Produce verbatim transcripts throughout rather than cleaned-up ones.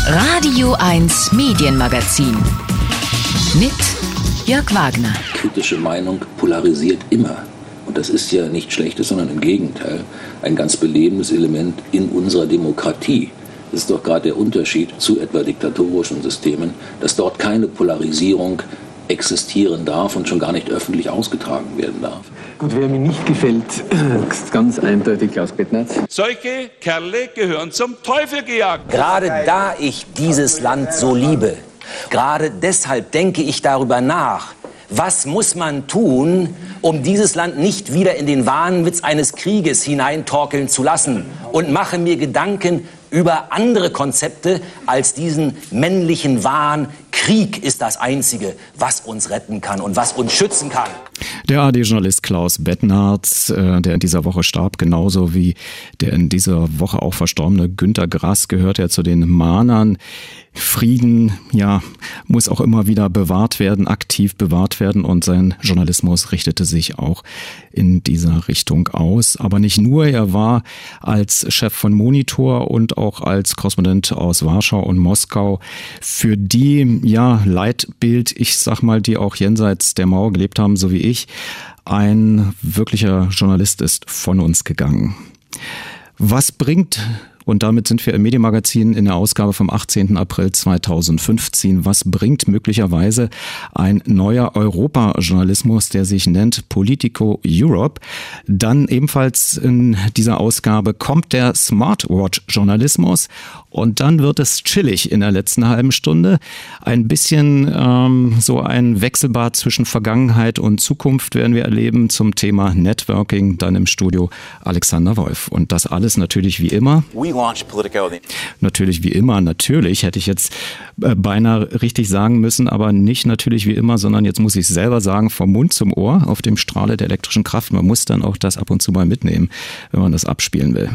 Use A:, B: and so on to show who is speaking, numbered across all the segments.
A: Radio eins Medienmagazin mit Jörg Wagner.
B: Kritische Meinung polarisiert immer. Und das ist ja nicht Schlechtes, sondern im Gegenteil ein ganz belebendes Element in unserer Demokratie. Das ist doch gerade der Unterschied zu etwa diktatorischen Systemen, dass dort keine Polarisierung existieren darf und schon gar nicht öffentlich ausgetragen werden darf.
C: Gut, wer mir nicht gefällt, ist ganz eindeutig Klaus Bettnerz.
D: Solche Kerle gehören zum Teufel gejagt.
E: Gerade da ich dieses Land so liebe, gerade deshalb denke ich darüber nach, was muss man tun, um dieses Land nicht wieder in den Wahnwitz eines Krieges hineintorkeln zu lassen, und mache mir Gedanken über andere Konzepte als diesen männlichen Wahn. Krieg ist das Einzige, was uns retten kann und was uns schützen kann.
F: Der A R D-Journalist Klaus Bettnerz, äh, der in dieser Woche starb, genauso wie der in dieser Woche auch verstorbene Günter Grass, gehört ja zu den Mahnern. Frieden, ja, muss auch immer wieder bewahrt werden, aktiv bewahrt werden, und sein Journalismus richtete sich auch in dieser Richtung aus. Aber nicht nur, er war als Chef von Monitor und auch als Korrespondent aus Warschau und Moskau für die, ja, Leitbild, ich sag mal, die auch jenseits der Mauer gelebt haben, so wie ich, ein wirklicher Journalist ist von uns gegangen. Was bringt, und damit sind wir im Medienmagazin in der Ausgabe vom achtzehnten April zweitausendfünfzehn. Was bringt möglicherweise ein neuer Europajournalismus, der sich nennt Politico Europe? Dann ebenfalls in dieser Ausgabe kommt der Smartwatch-Journalismus, und dann wird es chillig in der letzten halben Stunde. Ein bisschen ähm, so ein Wechselbad zwischen Vergangenheit und Zukunft werden wir erleben zum Thema Networking. Dann im Studio Alexander Wolf. Und das alles natürlich wie immer. Natürlich wie immer, natürlich hätte ich jetzt äh, beinahe richtig sagen müssen, aber nicht natürlich wie immer, sondern jetzt muss ich es selber sagen, vom Mund zum Ohr auf dem Strahle der elektrischen Kraft. Man muss dann auch das ab und zu mal mitnehmen, wenn man das abspielen will.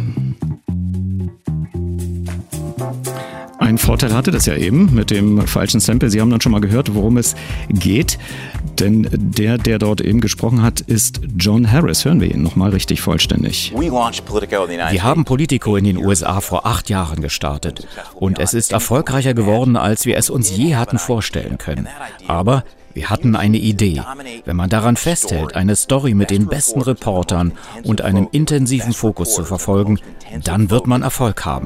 F: Ein Vorteil hatte das ja eben mit dem falschen Sample. Sie haben dann schon mal gehört, worum es geht. Denn der, der dort eben gesprochen hat, ist John Harris. Hören wir ihn nochmal richtig vollständig.
G: Wir haben Politico in den U S A vor acht Jahren gestartet. Und es ist erfolgreicher geworden, als wir es uns je hatten vorstellen können. Aber wir hatten eine Idee. Wenn man daran festhält, eine Story mit den besten Reportern und einem intensiven Fokus zu verfolgen, dann wird man Erfolg haben.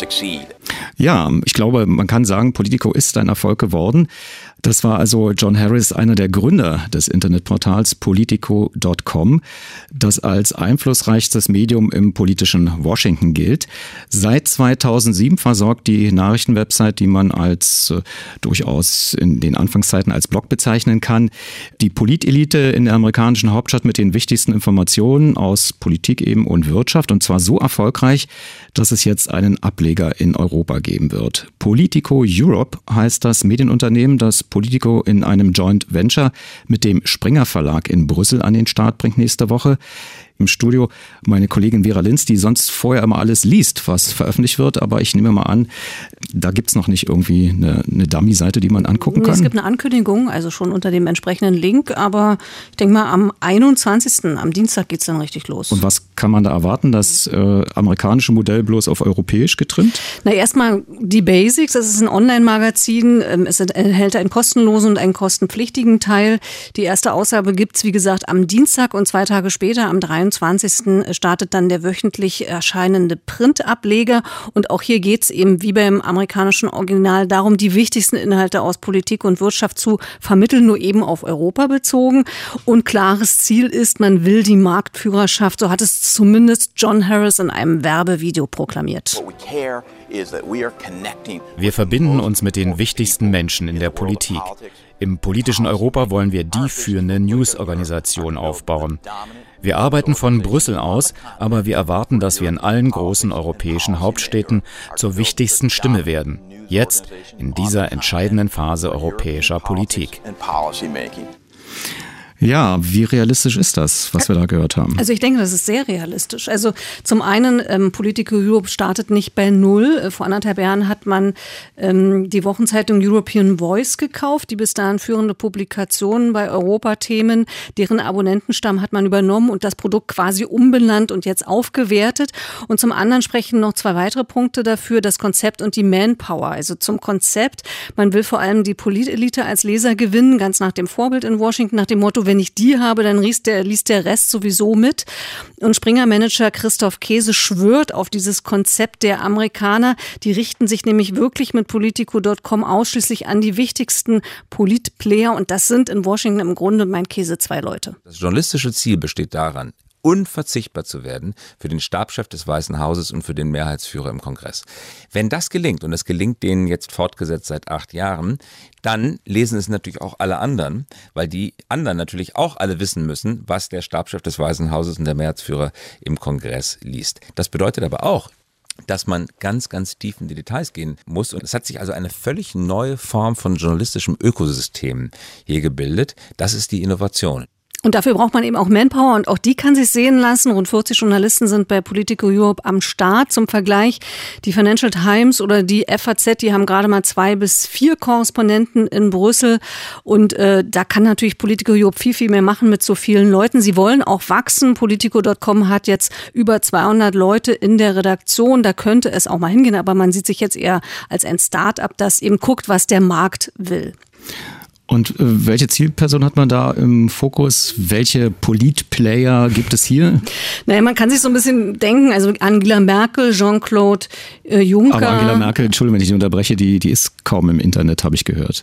F: Ja, ich glaube, man kann sagen, Politico ist ein Erfolg geworden. Das war also John Harris, einer der Gründer des Internetportals Politico Punkt com, das als einflussreichstes Medium im politischen Washington gilt. Seit zweitausendsieben versorgt die Nachrichtenwebsite, die man als äh, durchaus in den Anfangszeiten als Blog bezeichnen kann, die Politelite in der amerikanischen Hauptstadt mit den wichtigsten Informationen aus Politik eben und Wirtschaft, und zwar so erfolgreich, dass es jetzt einen Ableger in Europa geben wird. Politico Europe heißt das Medienunternehmen, das Politico in einem Joint Venture mit dem Springer Verlag in Brüssel an den Start bringt nächste Woche. Im Studio meine Kollegin Vera Linz, die sonst vorher immer alles liest, was veröffentlicht wird. Aber ich nehme mal an, da gibt's noch nicht irgendwie eine, eine Dummy-Seite, die man angucken kann.
H: Es gibt eine Ankündigung, also schon unter dem entsprechenden Link. Aber ich denke mal, am einundzwanzigsten, am Dienstag geht's dann richtig los.
F: Und was kann man da erwarten? Das äh, amerikanische Modell bloß auf europäisch getrimmt?
H: Na, erstmal die Basics. Das ist ein Online-Magazin. Es enthält einen kostenlosen und einen kostenpflichtigen Teil. Die erste Ausgabe gibt's, wie gesagt, am Dienstag, und zwei Tage später, am dreiundzwanzigsten startet dann der wöchentlich erscheinende Printableger. Und auch hier geht es eben wie beim amerikanischen Original darum, die wichtigsten Inhalte aus Politik und Wirtschaft zu vermitteln, nur eben auf Europa bezogen. Und klares Ziel ist, man will die Marktführerschaft, so hat es zumindest John Harris in einem Werbevideo proklamiert.
G: Wir verbinden uns mit den wichtigsten Menschen in der Politik. Im politischen Europa wollen wir die führende News-Organisation aufbauen. Wir arbeiten von Brüssel aus, aber wir erwarten, dass wir in allen großen europäischen Hauptstädten zur wichtigsten Stimme werden. Jetzt, in dieser entscheidenden Phase europäischer Politik.
F: Ja, wie realistisch ist das, was wir da gehört haben?
H: Also ich denke, das ist sehr realistisch. Also zum einen, ähm, Politico Europe startet nicht bei Null. Vor anderthalb Jahren hat man ähm, die Wochenzeitung European Voice gekauft, die bis dahin führende Publikationen bei Europathemen, deren Abonnentenstamm hat man übernommen und das Produkt quasi umbenannt und jetzt aufgewertet. Und zum anderen sprechen noch zwei weitere Punkte dafür, das Konzept und die Manpower. Also zum Konzept, man will vor allem die Politelite als Leser gewinnen, ganz nach dem Vorbild in Washington, nach dem Motto, wenn ich die habe, dann liest der, liest der Rest sowieso mit. Und Springer-Manager Christoph Käse schwört auf dieses Konzept der Amerikaner. Die richten sich nämlich wirklich mit Politico Punkt com ausschließlich an die wichtigsten Politplayer. Und das sind in Washington im Grunde, mein Käse, zwei Leute.
I: Das journalistische Ziel besteht daran, unverzichtbar zu werden für den Stabschef des Weißen Hauses und für den Mehrheitsführer im Kongress. Wenn das gelingt, und das gelingt denen jetzt fortgesetzt seit acht Jahren, dann lesen es natürlich auch alle anderen, weil die anderen natürlich auch alle wissen müssen, was der Stabschef des Weißen Hauses und der Mehrheitsführer im Kongress liest. Das bedeutet aber auch, dass man ganz, ganz tief in die Details gehen muss. Und es hat sich also eine völlig neue Form von journalistischem Ökosystem hier gebildet. Das ist die Innovation.
H: Und dafür braucht man eben auch Manpower und auch die kann sich sehen lassen. Rund vierzig Journalisten sind bei Politico Europe am Start. Zum Vergleich, die Financial Times oder die F A Z, die haben gerade mal zwei bis vier Korrespondenten in Brüssel. Und äh, da kann natürlich Politico Europe viel, viel mehr machen mit so vielen Leuten. Sie wollen auch wachsen. Politico Punkt com hat jetzt über zweihundert Leute in der Redaktion. Da könnte es auch mal hingehen, aber man sieht sich jetzt eher als ein Start-up, das eben guckt, was der Markt will.
F: Und äh, welche Zielperson hat man da im Fokus? Welche Politplayer gibt es hier?
H: Naja, man kann sich so ein bisschen denken, also Angela Merkel, Jean-Claude äh, Juncker.
F: Aber Angela Merkel, Entschuldigung, wenn ich dich unterbreche, die, die ist kaum im Internet, habe ich gehört.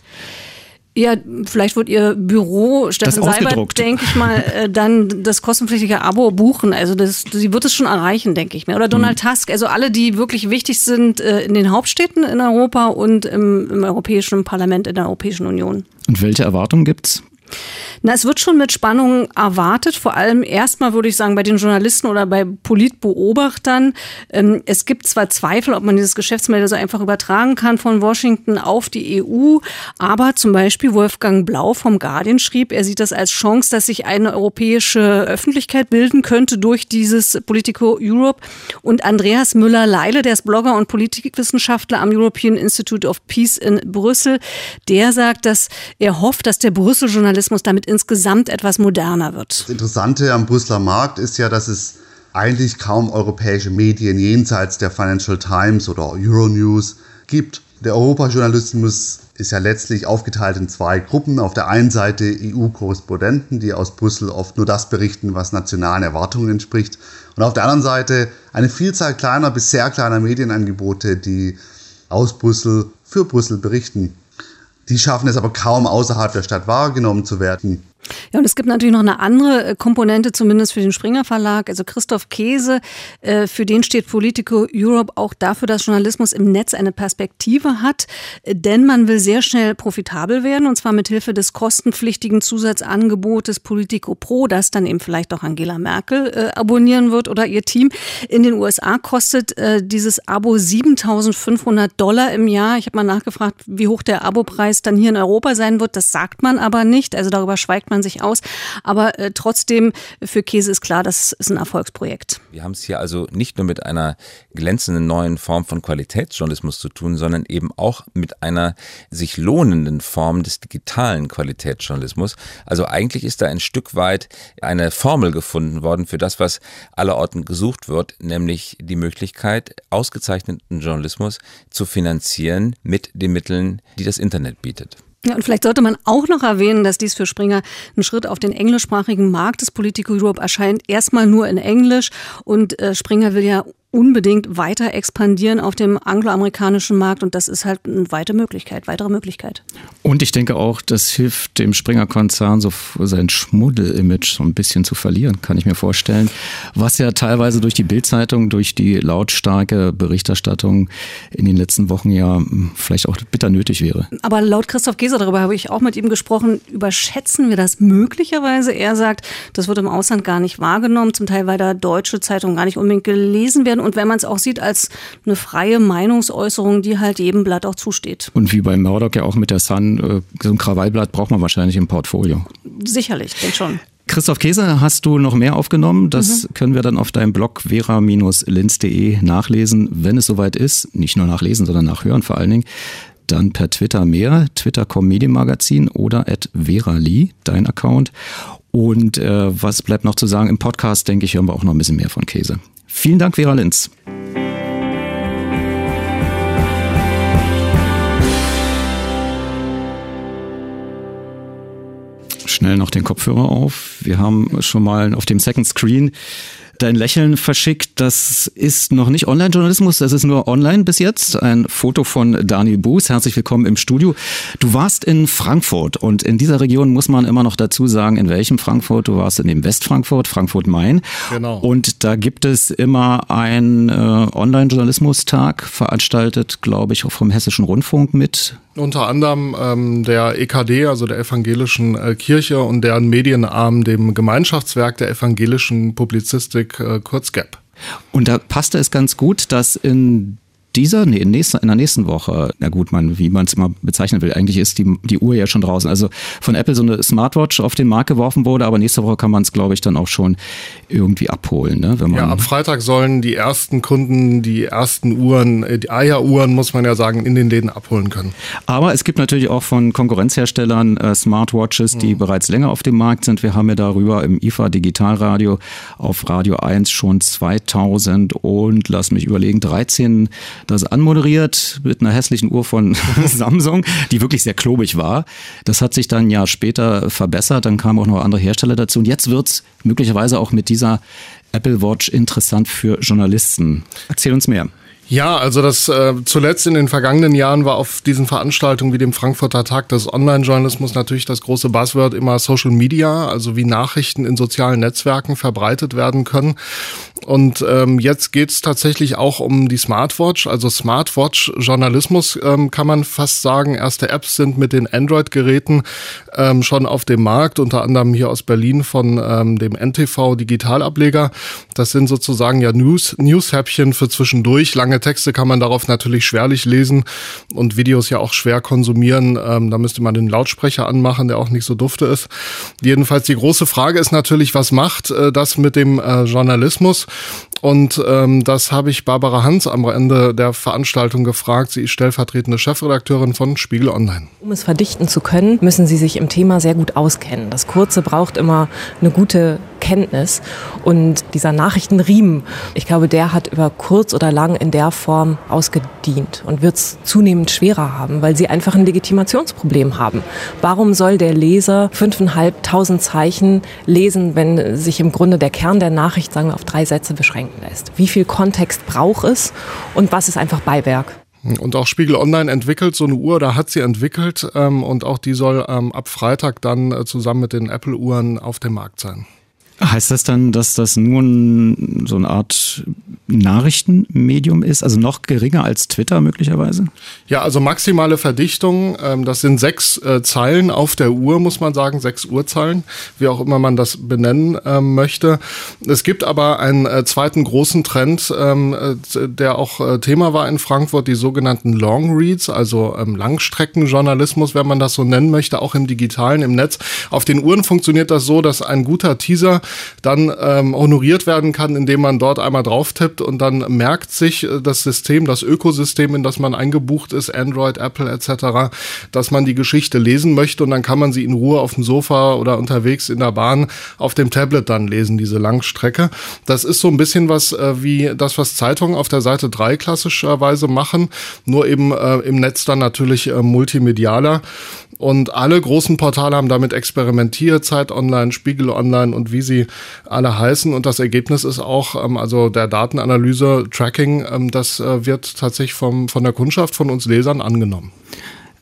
H: Ja, vielleicht wird ihr Büro, Steffen Seibert, denke ich mal, äh, dann das kostenpflichtige Abo buchen. Also das, sie wird es schon erreichen, denke ich mir. Oder Donald mhm. Tusk, also alle, die wirklich wichtig sind äh, in den Hauptstädten in Europa und im, im Europäischen Parlament, in der Europäischen Union.
F: Und welche Erwartungen gibt's?
H: Na, es wird schon mit Spannung erwartet, vor allem erstmal würde ich sagen bei den Journalisten oder bei Politbeobachtern. Ähm, es gibt zwar Zweifel, ob man dieses Geschäftsmodell so einfach übertragen kann von Washington auf die E U, aber zum Beispiel Wolfgang Blau vom Guardian schrieb, er sieht das als Chance, dass sich eine europäische Öffentlichkeit bilden könnte durch dieses Politico Europe. Und Andreas Müller-Leile, der ist Blogger und Politikwissenschaftler am European Institute of Peace in Brüssel, der sagt, dass er hofft, dass der Brüssel-Journalismus damit insgesamt etwas moderner wird.
J: Das Interessante am Brüsseler Markt ist ja, dass es eigentlich kaum europäische Medien jenseits der Financial Times oder Euronews gibt. Der Europajournalismus ist ja letztlich aufgeteilt in zwei Gruppen. Auf der einen Seite E U-Korrespondenten, die aus Brüssel oft nur das berichten, was nationalen Erwartungen entspricht. Und auf der anderen Seite eine Vielzahl kleiner bis sehr kleiner Medienangebote, die aus Brüssel für Brüssel berichten. Die schaffen es aber kaum, außerhalb der Stadt wahrgenommen zu werden.
H: Ja, und es gibt natürlich noch eine andere Komponente, zumindest für den Springer Verlag. Also Christoph Käse, äh, für den steht Politico Europe auch dafür, dass Journalismus im Netz eine Perspektive hat. Denn man will sehr schnell profitabel werden, und zwar mit Hilfe des kostenpflichtigen Zusatzangebotes Politico Pro, das dann eben vielleicht auch Angela Merkel äh, abonnieren wird oder ihr Team. In den U S A kostet äh, dieses Abo siebentausendfünfhundert Dollar im Jahr. Ich habe mal nachgefragt, wie hoch der Abopreis dann hier in Europa sein wird. Das sagt man aber nicht. Also darüber schweigt man sich aus. Aber äh, trotzdem, für Käse ist klar, das ist ein Erfolgsprojekt.
I: Wir haben es hier also nicht nur mit einer glänzenden neuen Form von Qualitätsjournalismus zu tun, sondern eben auch mit einer sich lohnenden Form des digitalen Qualitätsjournalismus. Also eigentlich ist da ein Stück weit eine Formel gefunden worden für das, was allerorten gesucht wird, nämlich die Möglichkeit, ausgezeichneten Journalismus zu finanzieren mit den Mitteln, die das Internet bietet.
H: Ja, und vielleicht sollte man auch noch erwähnen, dass dies für Springer ein Schritt auf den englischsprachigen Markt des Politico Europe erscheint. Erstmal nur in Englisch, und äh, Springer will ja unbedingt weiter expandieren auf dem angloamerikanischen Markt, und das ist halt eine weite Möglichkeit, weitere Möglichkeit.
F: Und ich denke auch, das hilft dem Springer-Konzern, so sein Schmuddel-Image so ein bisschen zu verlieren, kann ich mir vorstellen. Was ja teilweise durch die Bild-Zeitung, durch die lautstarke Berichterstattung in den letzten Wochen ja vielleicht auch bitter nötig wäre.
H: Aber laut Christoph Käse, darüber habe ich auch mit ihm gesprochen, überschätzen wir das möglicherweise. Er sagt, das wird im Ausland gar nicht wahrgenommen, zum Teil weil da deutsche Zeitungen gar nicht unbedingt gelesen werden. und wenn man es auch sieht als eine freie Meinungsäußerung, die halt jedem Blatt auch zusteht.
F: Und wie bei Murdoch ja auch mit der Sun, so ein Krawallblatt braucht man wahrscheinlich im Portfolio.
H: Sicherlich, denn schon.
F: Christoph Käse, hast du noch mehr aufgenommen? Das mhm. können wir dann auf deinem Blog vera Bindestrich linz punkt de nachlesen, wenn es soweit ist. Nicht nur nachlesen, sondern nachhören vor allen Dingen. Dann per Twitter mehr, Twitter Punkt com Medienmagazin oder at verali, dein Account. Und äh, was bleibt noch zu sagen? Im Podcast, denke ich, hören wir auch noch ein bisschen mehr von Käse. Vielen Dank, Vera Linz. Schnell noch den Kopfhörer auf. Wir haben schon mal auf dem Second Screen dein Lächeln verschickt. Das ist noch nicht Online-Journalismus, das ist nur online bis jetzt. Ein Foto von Daniel Buß. Herzlich willkommen im Studio. Du warst in Frankfurt und in dieser Region muss man immer noch dazu sagen, in welchem Frankfurt? Du warst in dem Westfrankfurt, Frankfurt-Main. Genau. Und da gibt es immer einen äh, Online-Journalismus-Tag, veranstaltet, glaube ich, auch vom Hessischen Rundfunk mit.
K: Unter anderem ähm, der E K D, also der Evangelischen äh, Kirche und deren Medienarm, dem Gemeinschaftswerk der evangelischen Publizistik, äh, kurz G E P.
F: Und da passte es ganz gut, dass in dieser, nee, in, nächster, in der nächsten Woche, na gut, man, wie man es immer bezeichnen will, eigentlich ist die, die Uhr ja schon draußen. Also von Apple so eine Smartwatch auf den Markt geworfen wurde, aber nächste Woche kann man es, glaube ich, dann auch schon irgendwie abholen. Ne? Wenn man
K: ja, ab Freitag sollen die ersten Kunden die ersten Uhren, die Eieruhren, muss man ja sagen, in den Läden abholen können.
F: Aber es gibt natürlich auch von Konkurrenzherstellern äh, Smartwatches, die mhm. bereits länger auf dem Markt sind. Wir haben ja darüber im I F A Digitalradio auf Radio eins schon zweitausend und, lass mich überlegen, dreizehn das anmoderiert mit einer hässlichen Uhr von Samsung, die wirklich sehr klobig war. Das hat sich dann ein Jahr später verbessert, dann kamen auch noch andere Hersteller dazu und jetzt wird's möglicherweise auch mit dieser Apple Watch interessant für Journalisten. Erzähl uns mehr.
K: Ja, also das äh, zuletzt in den vergangenen Jahren war auf diesen Veranstaltungen wie dem Frankfurter Tag des Online-Journalismus natürlich das große Buzzword immer Social Media, also wie Nachrichten in sozialen Netzwerken verbreitet werden können. Und ähm, jetzt geht es tatsächlich auch um die Smartwatch, also Smartwatch-Journalismus ähm, kann man fast sagen. Erste Apps sind mit den Android-Geräten ähm, schon auf dem Markt, unter anderem hier aus Berlin von ähm, dem N T V-Digitalableger. Das sind sozusagen ja News, News-Häppchen für zwischendurch. Lange Texte kann man darauf natürlich schwerlich lesen und Videos ja auch schwer konsumieren. Ähm, da müsste man den Lautsprecher anmachen, der auch nicht so dufte ist. Jedenfalls die große Frage ist natürlich, was macht äh, das mit dem äh, Journalismus? Und ähm, das habe ich Barbara Hans am Ende der Veranstaltung gefragt. Sie ist stellvertretende Chefredakteurin von Spiegel Online.
L: Um es verdichten zu können, müssen Sie sich im Thema sehr gut auskennen. Das Kurze braucht immer eine gute Kenntnis. Und dieser Nachrichtenriemen, ich glaube, der hat über kurz oder lang in der Form ausgedient und wird es zunehmend schwerer haben, weil Sie einfach ein Legitimationsproblem haben. Warum soll der Leser fünfeinhalbtausend Zeichen lesen, wenn sich im Grunde der Kern der Nachricht, sagen wir, auf drei Sätze beschränken lässt? Wie viel Kontext braucht es und was ist einfach Beiwerk?
K: Und auch Spiegel Online entwickelt so eine Uhr, da hat sie entwickelt ähm, und auch die soll ähm, ab Freitag dann äh, zusammen mit den Apple-Uhren auf dem Markt sein.
F: Heißt das dann, dass das nur ein, so eine Art Nachrichtenmedium ist, also noch geringer als Twitter möglicherweise?
K: Ja, also maximale Verdichtung, ähm, das sind sechs äh, Zeilen auf der Uhr, muss man sagen, sechs Uhrzeilen, wie auch immer man das benennen ähm, möchte. Es gibt aber einen äh, zweiten großen Trend, ähm, äh, der auch äh, Thema war in Frankfurt, die sogenannten Long Reads, also ähm, Langstreckenjournalismus, wenn man das so nennen möchte, auch im Digitalen, im Netz. Auf den Uhren funktioniert das so, dass ein guter Teaser dann ähm, honoriert werden kann, indem man dort einmal drauf tippt und dann merkt sich äh, das System, das Ökosystem, in das man eingebucht ist, Android, Apple et cetera, dass man die Geschichte lesen möchte und dann kann man sie in Ruhe auf dem Sofa oder unterwegs in der Bahn auf dem Tablet dann lesen, diese Langstrecke. Das ist so ein bisschen was äh, wie das, was Zeitungen auf der Seite drei klassischerweise machen, nur eben äh, im Netz dann natürlich äh, multimedialer. Und alle großen Portale haben damit experimentiert, Zeit Online, Spiegel Online und wie sie alle heißen. Und das Ergebnis ist auch, ähm, also der Datenanalyse, Tracking, ähm, das äh, wird tatsächlich vom, von der Kundschaft, von uns Lesern angenommen.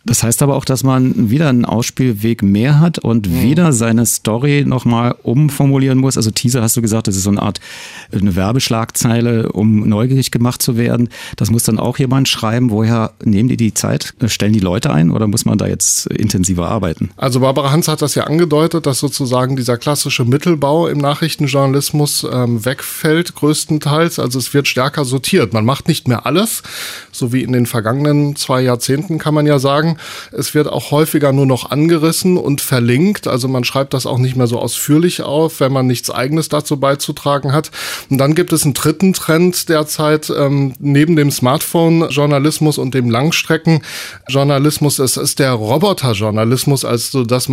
F: Das heißt aber auch, dass man wieder einen Ausspielweg mehr hat und mhm. wieder seine Story nochmal umformulieren muss. Also Teaser hast du gesagt, das ist so eine Art eine Werbeschlagzeile, um neugierig gemacht zu werden. Das muss dann auch jemand schreiben. Woher nehmen die die Zeit? Stellen die Leute ein oder muss man da jetzt intensiver arbeiten?
K: Also Barbara Hans hat das ja angedeutet, dass sozusagen dieser klassische Mittelbau im Nachrichtenjournalismus ähm, wegfällt größtenteils. Also es wird stärker sortiert. Man macht nicht mehr alles, so wie in den vergangenen zwei Jahrzehnten kann man ja sagen. Es wird auch häufiger nur noch angerissen und verlinkt. Also man schreibt das auch nicht mehr so ausführlich auf, wenn man nichts Eigenes dazu beizutragen hat. Und dann gibt es einen dritten Trend derzeit, ähm, neben dem Smartphone-Journalismus und dem Langstrecken-Journalismus. Es ist der Roboter-Journalismus, also das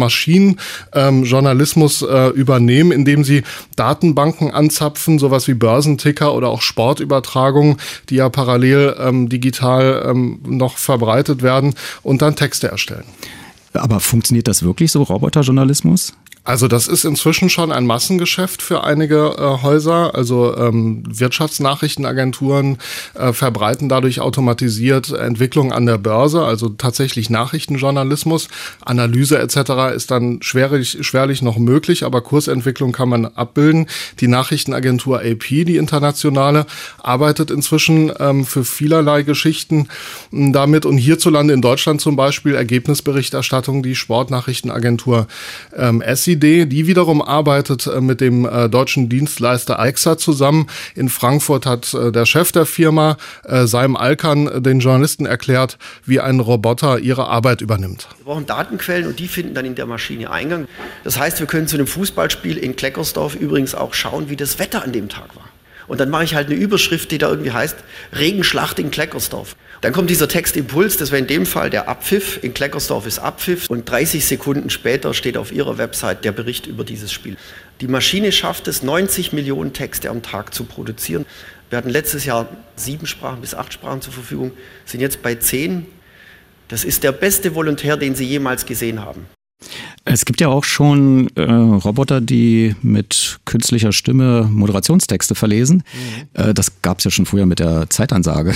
K: Maschinen-Journalismus äh, übernehmen, indem sie Datenbanken anzapfen, sowas wie Börsenticker oder auch Sportübertragungen, die ja parallel ähm, digital ähm, noch verbreitet werden und dann Texte erstellen.
F: Aber funktioniert das wirklich so, Roboterjournalismus?
K: Also das ist inzwischen schon ein Massengeschäft für einige äh, Häuser. Also ähm, Wirtschaftsnachrichtenagenturen äh, verbreiten dadurch automatisiert Entwicklungen an der Börse, also tatsächlich Nachrichtenjournalismus. Analyse et cetera ist dann schwerlich, schwerlich noch möglich, aber Kursentwicklung kann man abbilden. Die Nachrichtenagentur A P, die internationale, arbeitet inzwischen ähm, für vielerlei Geschichten ähm, damit. Und hierzulande in Deutschland zum Beispiel Ergebnisberichterstattung, die Sportnachrichtenagentur ähm, S I D, die wiederum arbeitet äh, mit dem äh, deutschen Dienstleister AIXA zusammen. In Frankfurt hat äh, der Chef der Firma, äh, Saim Alkan, äh, den Journalisten erklärt, wie ein Roboter ihre Arbeit übernimmt.
M: Wir brauchen Datenquellen und die finden dann in der Maschine Eingang. Das heißt, wir können zu einem Fußballspiel in Kleckersdorf übrigens auch schauen, wie das Wetter an dem Tag war. Und dann mache ich halt eine Überschrift, die da irgendwie heißt, Regenschlacht in Kleckersdorf. Dann kommt dieser Textimpuls, das wäre in dem Fall der Abpfiff. In Kleckersdorf ist Abpfiff und dreißig Sekunden später steht auf ihrer Website der Bericht über dieses Spiel. Die Maschine schafft es, neunzig Millionen Texte am Tag zu produzieren. Wir hatten letztes Jahr sieben Sprachen bis acht Sprachen zur Verfügung, sind jetzt bei zehn. Das ist der beste Volontär, den Sie jemals gesehen haben.
F: Es gibt ja auch schon äh, Roboter, die mit künstlicher Stimme Moderationstexte verlesen. Mhm. Äh, das gab es ja schon früher mit der Zeitansage.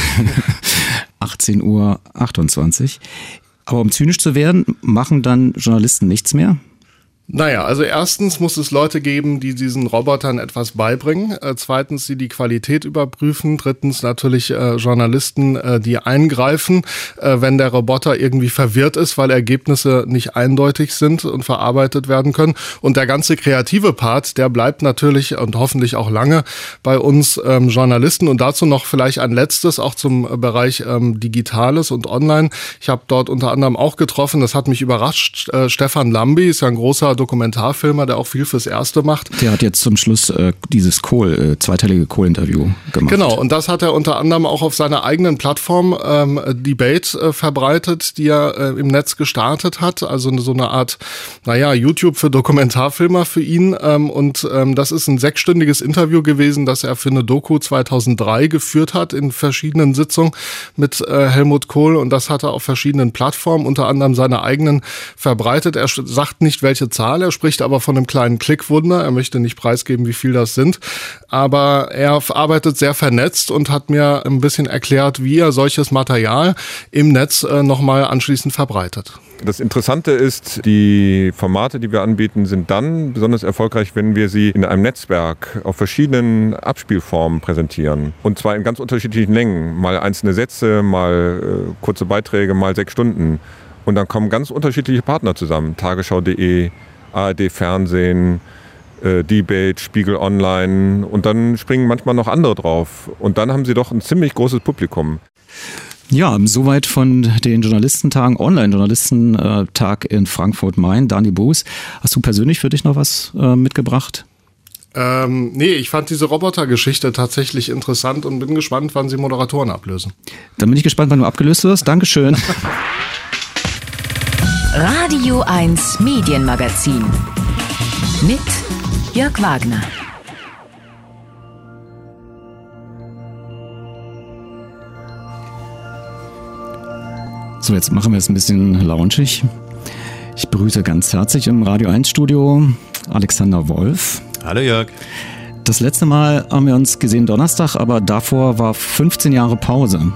F: achtzehn Uhr achtundzwanzig. Aber um zynisch zu werden, machen dann Journalisten nichts mehr?
K: Naja, also erstens muss es Leute geben, die diesen Robotern etwas beibringen. Äh, zweitens, die die Qualität überprüfen. Drittens natürlich äh, Journalisten, äh, die eingreifen, äh, wenn der Roboter irgendwie verwirrt ist, weil Ergebnisse nicht eindeutig sind und verarbeitet werden können. Und der ganze kreative Part, der bleibt natürlich und hoffentlich auch lange bei uns ähm, Journalisten. Und dazu noch vielleicht ein letztes, auch zum Bereich ähm, Digitales und Online. Ich habe dort unter anderem auch getroffen, das hat mich überrascht, äh, Stefan Lambi ist ja ein großer Dokumentarfilmer, der auch viel fürs Erste macht.
F: Der hat jetzt zum Schluss äh, dieses Kohl, äh, zweiteilige Kohl-Interview gemacht.
K: Genau, und das hat er unter anderem auch auf seiner eigenen Plattform ähm, Debate äh, verbreitet, die er äh, im Netz gestartet hat. Also so eine Art, naja, YouTube für Dokumentarfilmer für ihn. Ähm, und ähm, das ist ein sechsstündiges Interview gewesen, das er für eine Doku zweitausenddrei geführt hat in verschiedenen Sitzungen mit äh, Helmut Kohl. Und das hat er auf verschiedenen Plattformen, unter anderem seine eigenen, verbreitet. Er sagt nicht, welche Zahl. Er spricht aber von einem kleinen Klickwunder. Er möchte nicht preisgeben, wie viel das sind. Aber er arbeitet sehr vernetzt und hat mir ein bisschen erklärt, wie er solches Material im Netz äh, nochmal anschließend verbreitet.
N: Das Interessante ist, die Formate, die wir anbieten, sind dann besonders erfolgreich, wenn wir sie in einem Netzwerk auf verschiedenen Abspielformen präsentieren. Und zwar in ganz unterschiedlichen Längen. Mal einzelne Sätze, mal äh, kurze Beiträge, mal sechs Stunden. Und dann kommen ganz unterschiedliche Partner zusammen. Tagesschau punkt de, A R D Fernsehen, äh, Debate, Spiegel Online und dann springen manchmal noch andere drauf. Und dann haben sie doch ein ziemlich großes Publikum.
F: Ja, soweit von den Journalistentagen, Online-Journalistentag in Frankfurt-Main. Dani Boos, hast du persönlich für dich noch was äh, mitgebracht?
K: Ähm, nee, ich fand diese Roboter-Geschichte tatsächlich interessant und bin gespannt, wann sie Moderatoren ablösen.
F: Dann bin ich gespannt, wann du abgelöst wirst. Dankeschön.
A: Radio eins Medienmagazin mit Jörg Wagner.
F: So, jetzt machen wir es ein bisschen launchig. Ich begrüße ganz herzlich im Radio eins Studio Alexander Wolf.
O: Hallo Jörg.
F: Das letzte Mal haben wir uns gesehen Donnerstag, aber davor war fünfzehn Jahre Pause.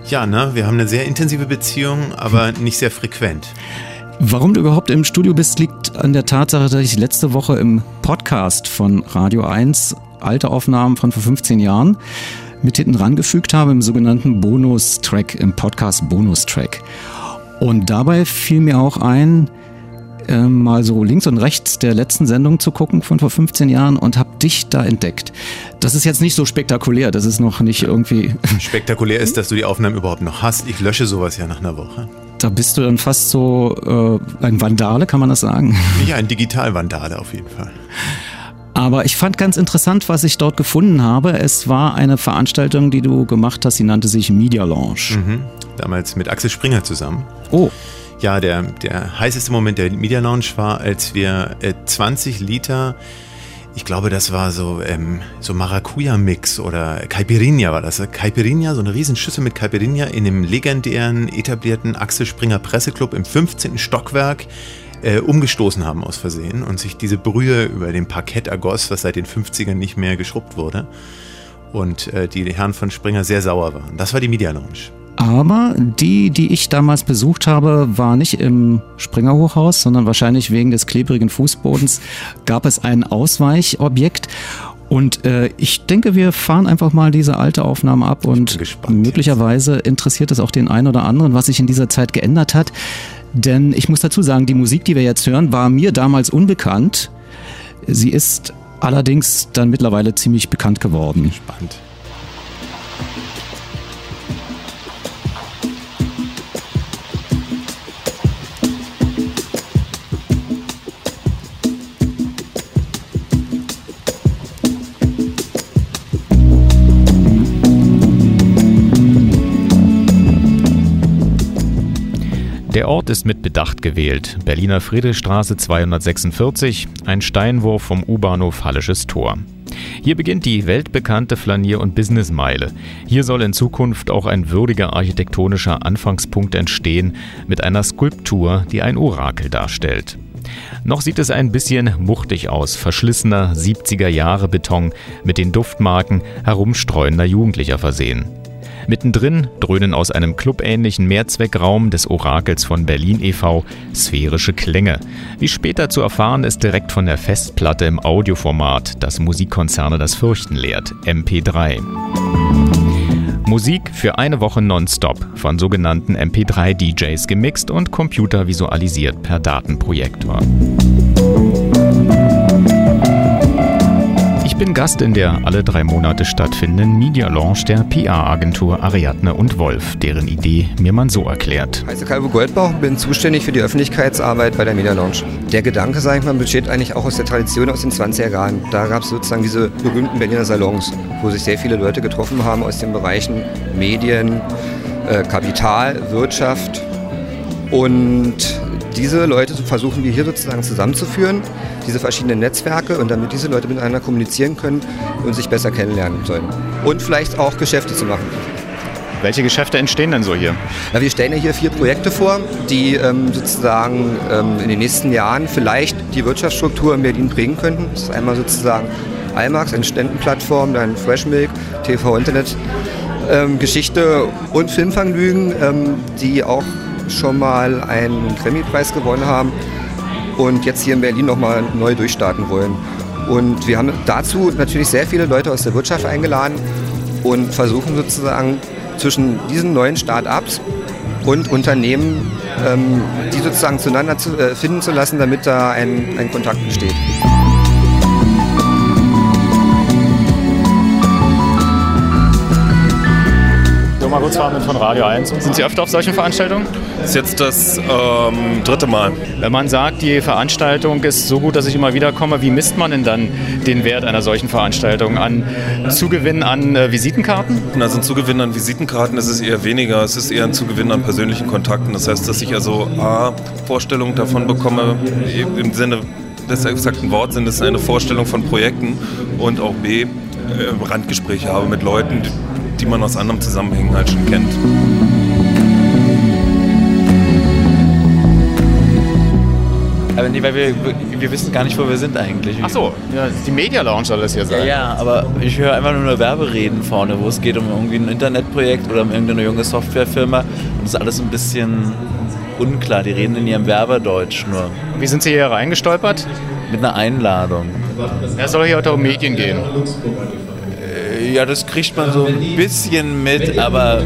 O: Ja, ne, wir haben eine sehr intensive Beziehung, aber nicht sehr frequent.
F: Warum du überhaupt im Studio bist, liegt an der Tatsache, dass ich letzte Woche im Podcast von Radio eins alte Aufnahmen von vor fünfzehn Jahren mit hinten rangefügt habe, im sogenannten Bonustrack, im Podcast Bonustrack. Und dabei fiel mir auch ein, äh, mal so links und rechts der letzten Sendung zu gucken von vor fünfzehn Jahren und habe dich da entdeckt. Das ist jetzt nicht so spektakulär, das ist noch nicht irgendwie...
O: Spektakulär ist, dass du die Aufnahmen überhaupt noch hast. Ich lösche sowas ja nach einer Woche.
F: Da bist du dann fast so äh, ein Vandale, kann man das sagen?
O: Ja, ein Digital-Vandale auf jeden Fall.
F: Aber ich fand ganz interessant, was ich dort gefunden habe. Es war eine Veranstaltung, die du gemacht hast, die nannte sich Media Launch.
O: Mhm. Damals mit Axel Springer zusammen.
F: Oh.
O: Ja, der, der heißeste Moment der Media Launch war, als wir äh, zwanzig Liter... Ich glaube, das war so, ähm, so Maracuja-Mix oder Caipirinha war das. Caipirinha, so eine Riesenschüssel mit Caipirinha in dem legendären, etablierten Axel Springer Presseclub im fünfzehnten Stockwerk äh, umgestoßen haben aus Versehen und sich diese Brühe über dem Parkett ergoss, was seit den fünfzigern nicht mehr geschrubbt wurde. Und äh, die Herren von Springer sehr sauer waren. Das war die Media Launch.
F: Aber die, die ich damals besucht habe, war nicht im Springer-Hochhaus, sondern wahrscheinlich wegen des klebrigen Fußbodens gab es ein Ausweichobjekt. Und äh, ich denke, wir fahren einfach mal diese alte Aufnahme ab und möglicherweise jetzt interessiert es auch den einen oder anderen, was sich in dieser Zeit geändert hat. Denn ich muss dazu sagen, die Musik, die wir jetzt hören, war mir damals unbekannt. Sie ist allerdings dann mittlerweile ziemlich bekannt geworden.
O: Spannend.
G: Der Ort ist mit Bedacht gewählt. Berliner Friedrichstraße zweihundertsechsundvierzig, ein Steinwurf vom U-Bahnhof Hallisches Tor. Hier beginnt die weltbekannte Flanier- und Businessmeile. Hier soll in Zukunft auch ein würdiger architektonischer Anfangspunkt entstehen mit einer Skulptur, die ein Orakel darstellt. Noch sieht es ein bisschen wuchtig aus, verschlissener siebziger Jahre Beton mit den Duftmarken herumstreuender Jugendlicher versehen. Mittendrin dröhnen aus einem clubähnlichen Mehrzweckraum des Orakels von Berlin e V sphärische Klänge. Wie später zu erfahren ist, direkt von der Festplatte im Audioformat, das Musikkonzerne das Fürchten lehrt, M P drei. Musik für eine Woche nonstop, von sogenannten M P drei D Js gemixt und computervisualisiert per Datenprojektor. Ich bin Gast in der alle drei Monate stattfindenden Media Launch der P R-Agentur Ariadne und Wolf, deren Idee mir man so erklärt.
P: Ich heiße Calvo Goldbauch, bin zuständig für die Öffentlichkeitsarbeit bei der Media Launch. Der Gedanke, sage ich mal, besteht eigentlich auch aus der Tradition aus den zwanziger Jahren. Da gab es sozusagen diese berühmten Berliner Salons, wo sich sehr viele Leute getroffen haben aus den Bereichen Medien, äh, Kapital, Wirtschaft. Und diese Leute versuchen wir hier sozusagen zusammenzuführen, diese verschiedenen Netzwerke, und damit diese Leute miteinander kommunizieren können und sich besser kennenlernen sollen. Und vielleicht auch Geschäfte zu machen.
G: Welche Geschäfte entstehen denn so hier?
P: Ja, wir stellen ja hier vier Projekte vor, die ähm, sozusagen ähm, in den nächsten Jahren vielleicht die Wirtschaftsstruktur in Berlin prägen könnten. Das ist einmal sozusagen iMax, eine Studentenplattform, dann Freshmilk, T V-Internet, ähm, Geschichte und Filmvergnügen, ähm, die auch schon mal einen Grammy-Preis gewonnen haben und jetzt hier in Berlin nochmal neu durchstarten wollen. Und wir haben dazu natürlich sehr viele Leute aus der Wirtschaft eingeladen und versuchen sozusagen zwischen diesen neuen Start-ups und Unternehmen, ähm, die sozusagen zueinander zu, äh, finden zu lassen, damit da ein, ein Kontakt besteht.
G: Margot Zwartmann von Radio eins. Sind Sie öfter auf solchen Veranstaltungen?
Q: Das ist jetzt das ähm, dritte Mal.
G: Wenn man sagt, die Veranstaltung ist so gut, dass ich immer wieder komme, wie misst man denn dann den Wert einer solchen Veranstaltung? An Zugewinn an äh, Visitenkarten?
Q: Also ein Zugewinn an Visitenkarten ist es eher weniger. Es ist eher ein Gewinn an persönlichen Kontakten. Das heißt, dass ich also A, Vorstellungen davon bekomme, im Sinne des exakten Wortsinnes eine Vorstellung von Projekten, und auch B, äh, Randgespräche habe mit Leuten, die man aus anderen Zusammenhängen halt schon kennt.
R: Aber Äh, nee, weil wir, wir wissen gar nicht, wo wir sind eigentlich.
S: Ach so, ja, die Media Lounge soll das hier sein.
R: Ja, ja, aber ich höre einfach nur Werbereden vorne, wo es geht um irgendwie ein Internetprojekt oder um irgendeine junge Softwarefirma. Und das ist alles ein bisschen unklar. Die reden in ihrem Werberdeutsch nur.
S: Wie sind Sie hier reingestolpert?
R: Mit einer Einladung.
S: Er soll hier heute um Medien gehen.
R: Äh, ja, das kriegt man so ein bisschen mit, aber...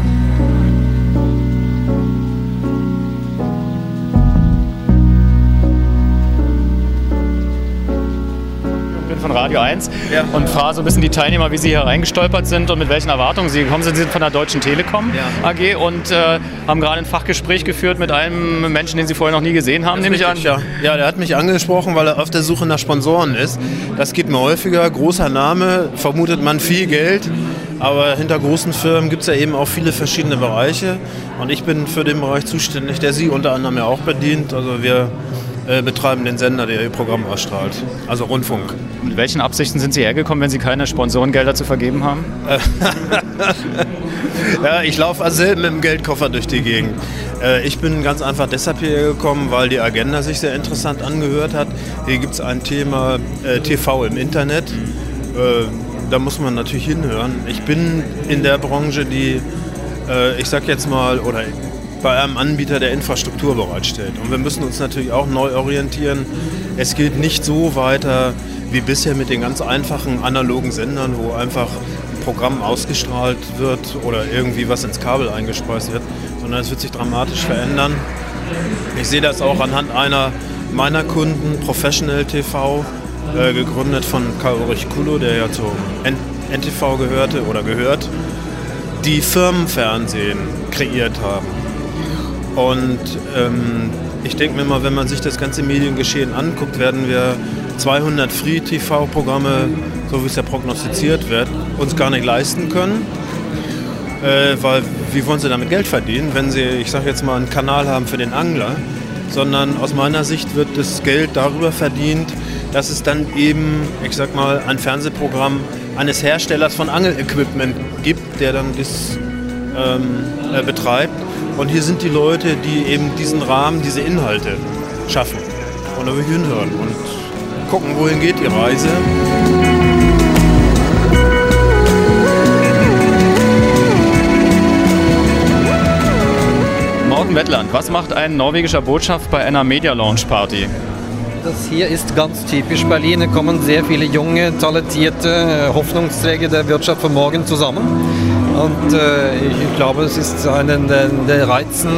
S: Von Radio eins ja. und frage so ein bisschen die Teilnehmer, wie sie hier reingestolpert sind und mit welchen Erwartungen sie gekommen sind. Sie sind von der Deutschen Telekom ja. A G und äh, haben gerade ein Fachgespräch geführt mit einem Menschen, den sie vorher noch nie gesehen haben, nehme ich an.
T: Ja. ja, der hat mich angesprochen, weil er auf der Suche nach Sponsoren ist. Das geht mir häufiger. Großer Name, vermutet man viel Geld. Aber hinter großen Firmen gibt es ja eben auch viele verschiedene Bereiche. Und ich bin für den Bereich zuständig, der Sie unter anderem ja auch bedient. Also wir äh, betreiben den Sender, der Ihr Programm ausstrahlt. Also Rundfunk.
S: Mit welchen Absichten sind Sie hergekommen, wenn Sie keine Sponsorengelder zu vergeben haben?
T: Ja, ich laufe also selten mit dem Geldkoffer durch die Gegend. Äh, ich bin ganz einfach deshalb hierher gekommen, weil die Agenda sich sehr interessant angehört hat. Hier gibt es ein Thema äh, T V im Internet. Äh, Da muss man natürlich hinhören. Ich bin in der Branche, die, äh, ich sag jetzt mal, oder bei einem Anbieter, der Infrastruktur bereitstellt. Und wir müssen uns natürlich auch neu orientieren. Es geht nicht so weiter wie bisher mit den ganz einfachen analogen Sendern, wo einfach ein Programm ausgestrahlt wird oder irgendwie was ins Kabel eingespeist wird, sondern es wird sich dramatisch verändern. Ich sehe das auch anhand einer meiner Kunden, Professional T V, Äh, gegründet von Karl-Ulrich Kulo, der ja zu N T V gehörte oder gehört, die Firmenfernsehen kreiert haben. Und ähm, ich denke mir mal, wenn man sich das ganze Mediengeschehen anguckt, werden wir zweihundert Free-T V-Programme, so wie es ja prognostiziert wird, uns gar nicht leisten können. Äh, weil wie wollen sie damit Geld verdienen, wenn sie, ich sage jetzt mal, einen Kanal haben für den Angler? Sondern aus meiner Sicht wird das Geld darüber verdient, dass es dann eben, ich sag mal, ein Fernsehprogramm eines Herstellers von Angelequipment gibt, der dann das ähm, äh, betreibt. Und hier sind die Leute, die eben diesen Rahmen, diese Inhalte schaffen. Und da will ich hinhören und gucken, wohin geht die Reise.
S: Morten Wetland, was macht ein norwegischer Botschafter bei einer Media Lounge Party?
U: Das hier ist ganz typisch Berlin. Da kommen sehr viele junge, talentierte Hoffnungsträger der Wirtschaft von morgen zusammen. Und äh, ich glaube, es ist einer der, der Reizen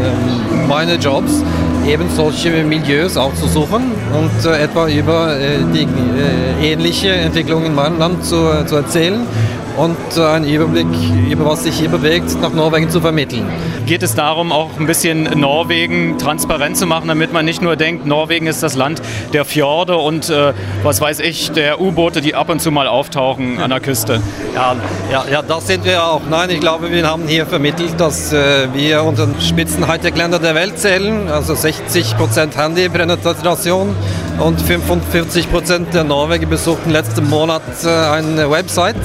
U: äh, meiner Jobs, eben solche Milieus auch zu suchen und äh, etwa über äh, die äh, ähnliche Entwicklung in meinem Land zu, zu erzählen und äh, einen Überblick über was sich hier bewegt nach Norwegen zu vermitteln.
S: Geht es darum, auch ein bisschen Norwegen transparent zu machen, damit man nicht nur denkt, Norwegen ist das Land der Fjorde und äh, was weiß ich, der U-Boote, die ab und zu mal auftauchen an der Küste?
U: Ja, ja, ja, das sind wir auch. Nein, ich glaube, wir haben hier vermittelt, dass äh, wir unseren Spitzen-Hightech-Länder der Welt zählen, also sechzig Prozent Handy-Penetration und fünfundvierzig Prozent der Norweger besuchten letzten Monat äh, eine Website.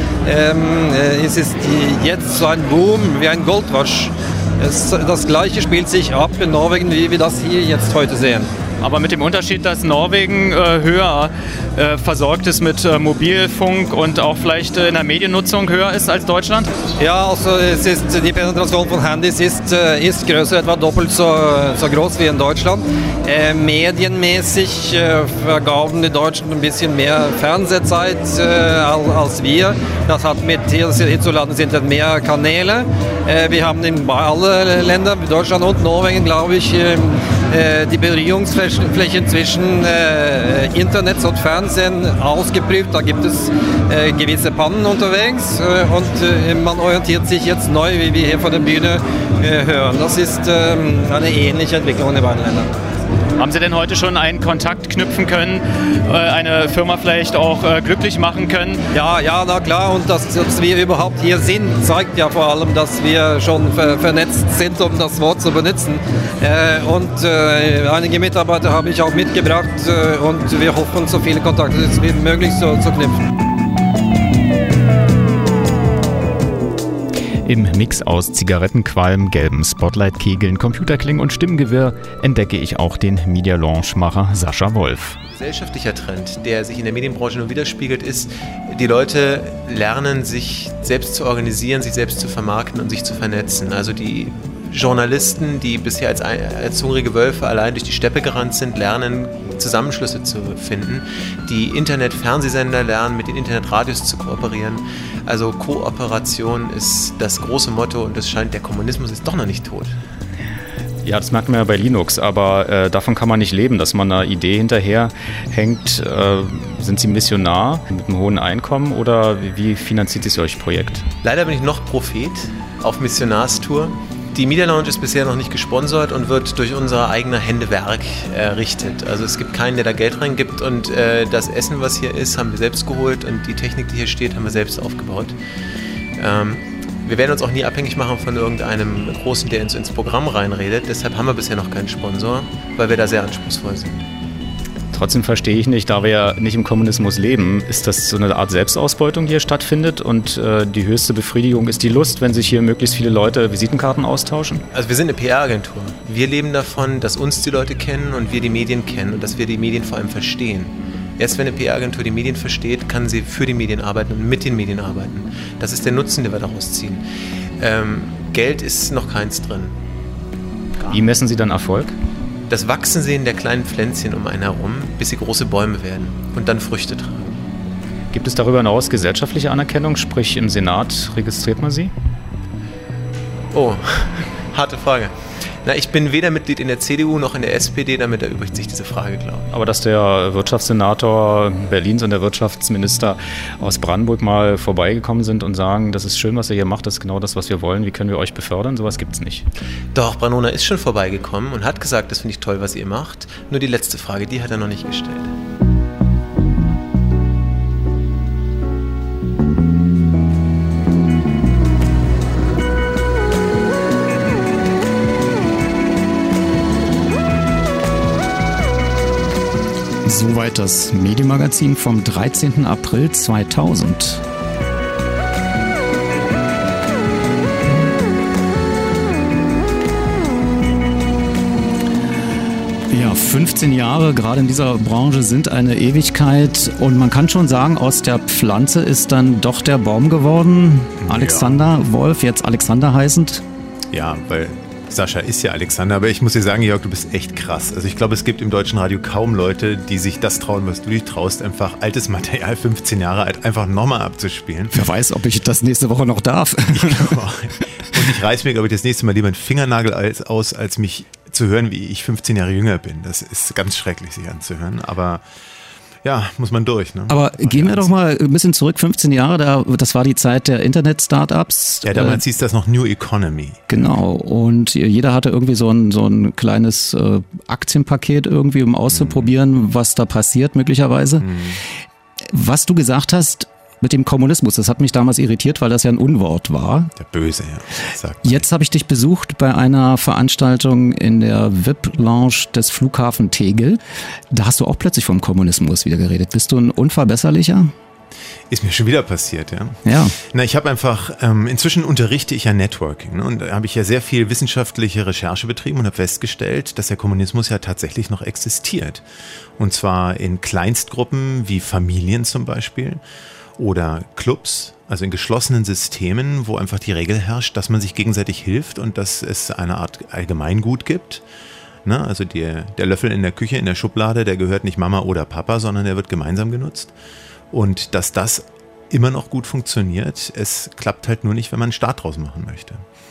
U: Ähm, äh, es ist die, jetzt so ein Boom wie ein Goldrush. Es, das Gleiche spielt sich ab in Norwegen, wie wir das hier jetzt heute sehen.
S: Aber mit dem Unterschied, dass Norwegen äh, höher äh, versorgt ist mit äh, Mobilfunk und auch vielleicht äh, in der Mediennutzung höher ist als Deutschland?
U: Ja, also es ist, die Penetration von Handys ist, äh, ist größer, etwa doppelt so, so groß wie in Deutschland. Äh, medienmäßig äh, vergaben die Deutschen ein bisschen mehr Fernsehzeit äh, als, als wir. Das hat mit, hierzulande sind mehr Kanäle. Äh, wir haben in allen Ländern, Deutschland und Norwegen, glaube ich, äh, die Berührungsflächen zwischen äh, Internet und Fernsehen ausgeprüft. Da gibt es äh, gewisse Pannen unterwegs äh, und äh, man orientiert sich jetzt neu, wie wir hier von der Bühne äh, hören. Das ist ähm, eine ähnliche Entwicklung in den beiden Ländern.
S: Haben Sie denn heute schon einen Kontakt knüpfen können, eine Firma vielleicht auch glücklich machen können?
U: Ja, ja, na klar. Und dass, dass wir überhaupt hier sind, zeigt ja vor allem, dass wir schon ver vernetzt sind, um das Wort zu benutzen. Äh, und äh, einige Mitarbeiter habe ich auch mitgebracht äh, und wir hoffen, so viele Kontakte wie möglich zu, zu knüpfen.
F: Im Mix aus Zigarettenqualm, gelben Spotlight-Kegeln, Computerklingen und Stimmengewirr entdecke ich auch den Media-Launch-Macher Sascha Wolf.
O: Gesellschaftlicher Trend, der sich in der Medienbranche nur widerspiegelt, ist, die Leute lernen, sich selbst zu organisieren, sich selbst zu vermarkten und sich zu vernetzen. Also die Journalisten, die bisher als, als hungrige Wölfe allein durch die Steppe gerannt sind, lernen, Zusammenschlüsse zu finden. Die Internet-Fernsehsender lernen, mit den Internetradios zu kooperieren. Also Kooperation ist das große Motto und es scheint, der Kommunismus ist doch noch nicht tot.
F: Ja, das merkt man ja bei Linux, aber äh, davon kann man nicht leben, dass man einer Idee hinterherhängt. Äh, sind Sie Missionar mit einem hohen Einkommen oder wie, wie finanziert sich solch Projekt?
O: Leider bin ich noch Prophet auf Missionarstour. Die Media Lounge ist bisher noch nicht gesponsert und wird durch unser eigener Händewerk errichtet. Also es gibt keinen, der da Geld reingibt und äh, das Essen, was hier ist, haben wir selbst geholt und die Technik, die hier steht, haben wir selbst aufgebaut. Ähm, wir werden uns auch nie abhängig machen von irgendeinem Großen, der uns ins Programm reinredet. Deshalb haben wir bisher noch keinen Sponsor, weil wir da sehr anspruchsvoll sind.
F: Trotzdem verstehe ich nicht, da wir ja nicht im Kommunismus leben, ist das so eine Art Selbstausbeutung, die hier stattfindet und äh, die höchste Befriedigung ist die Lust, wenn sich hier möglichst viele Leute Visitenkarten austauschen?
O: Also wir sind eine P R-Agentur. Wir leben davon, dass uns die Leute kennen und wir die Medien kennen und dass wir die Medien vor allem verstehen. Erst wenn eine P R-Agentur die Medien versteht, kann sie für die Medien arbeiten und mit den Medien arbeiten. Das ist der Nutzen, den wir daraus ziehen. Ähm, Geld ist noch keins drin.
F: Wie messen Sie dann Erfolg?
O: Das Wachsen sehen der kleinen Pflänzchen um einen herum, bis sie große Bäume werden und dann Früchte tragen.
F: Gibt es darüber hinaus gesellschaftliche Anerkennung, sprich im Senat registriert man sie?
O: Oh, harte Frage. Na, ich bin weder Mitglied in der C D U noch in der S P D, damit erübrigt sich diese Frage, glaube ich.
F: Aber dass der Wirtschaftssenator Berlins und der Wirtschaftsminister aus Brandenburg mal vorbeigekommen sind und sagen, das ist schön, was ihr hier macht, das ist genau das, was wir wollen, wie können wir euch befördern, sowas gibt's nicht.
O: Doch, Branona ist schon vorbeigekommen und hat gesagt, das finde ich toll, was ihr macht. Nur die letzte Frage, die hat er noch nicht gestellt.
F: Soweit das Medienmagazin vom dreizehnten April zweitausend. Ja, fünfzehn Jahre gerade in dieser Branche sind eine Ewigkeit und man kann schon sagen, aus der Pflanze ist dann doch der Baum geworden. Alexander ja. Wolf, jetzt Alexander heißend.
O: Ja, weil Sascha ist ja Alexander, aber ich muss dir sagen, Jörg, du bist echt krass. Also ich glaube, es gibt im deutschen Radio kaum Leute, die sich das trauen, was du dich traust, einfach altes Material, fünfzehn Jahre alt, einfach nochmal abzuspielen.
F: Wer weiß, ob ich das nächste Woche noch darf.
O: Ich glaube auch. Und ich reiß mir, glaube ich, das nächste Mal lieber einen Fingernagel aus, als mich zu hören, wie ich fünfzehn Jahre jünger bin. Das ist ganz schrecklich, sich anzuhören, aber ja, muss man durch. Ne?
F: Aber gehen wir doch mal ein bisschen zurück, fünfzehn Jahre, da, das war die Zeit der Internet-Startups.
O: Ja, damals äh, hieß das noch New Economy.
F: Genau, und jeder hatte irgendwie so ein, so ein kleines äh, Aktienpaket irgendwie, um auszuprobieren, mhm. was da passiert möglicherweise. Mhm. Was du gesagt hast mit dem Kommunismus, das hat mich damals irritiert, weil das ja ein Unwort war.
O: Der Böse, ja. Sagt
F: Jetzt habe ich dich besucht bei einer Veranstaltung in der V I P-Lounge des Flughafen Tegel. Da hast du auch plötzlich vom Kommunismus wieder geredet. Bist du ein Unverbesserlicher?
O: Ist mir schon wieder passiert, ja.
F: Ja.
O: Na, ich habe einfach, ähm, inzwischen unterrichte ich ja Networking, ne, und da habe ich ja sehr viel wissenschaftliche Recherche betrieben und habe festgestellt, dass der Kommunismus ja tatsächlich noch existiert. Und zwar in Kleinstgruppen wie Familien zum Beispiel. Oder Clubs, also in geschlossenen Systemen, wo einfach die Regel herrscht, dass man sich gegenseitig hilft und dass es eine Art Allgemeingut gibt. Ne? Also die, der Löffel in der Küche, in der Schublade, der gehört nicht Mama oder Papa, sondern der wird gemeinsam genutzt. Und dass das immer noch gut funktioniert, es klappt halt nur nicht, wenn man einen Staat draus machen möchte.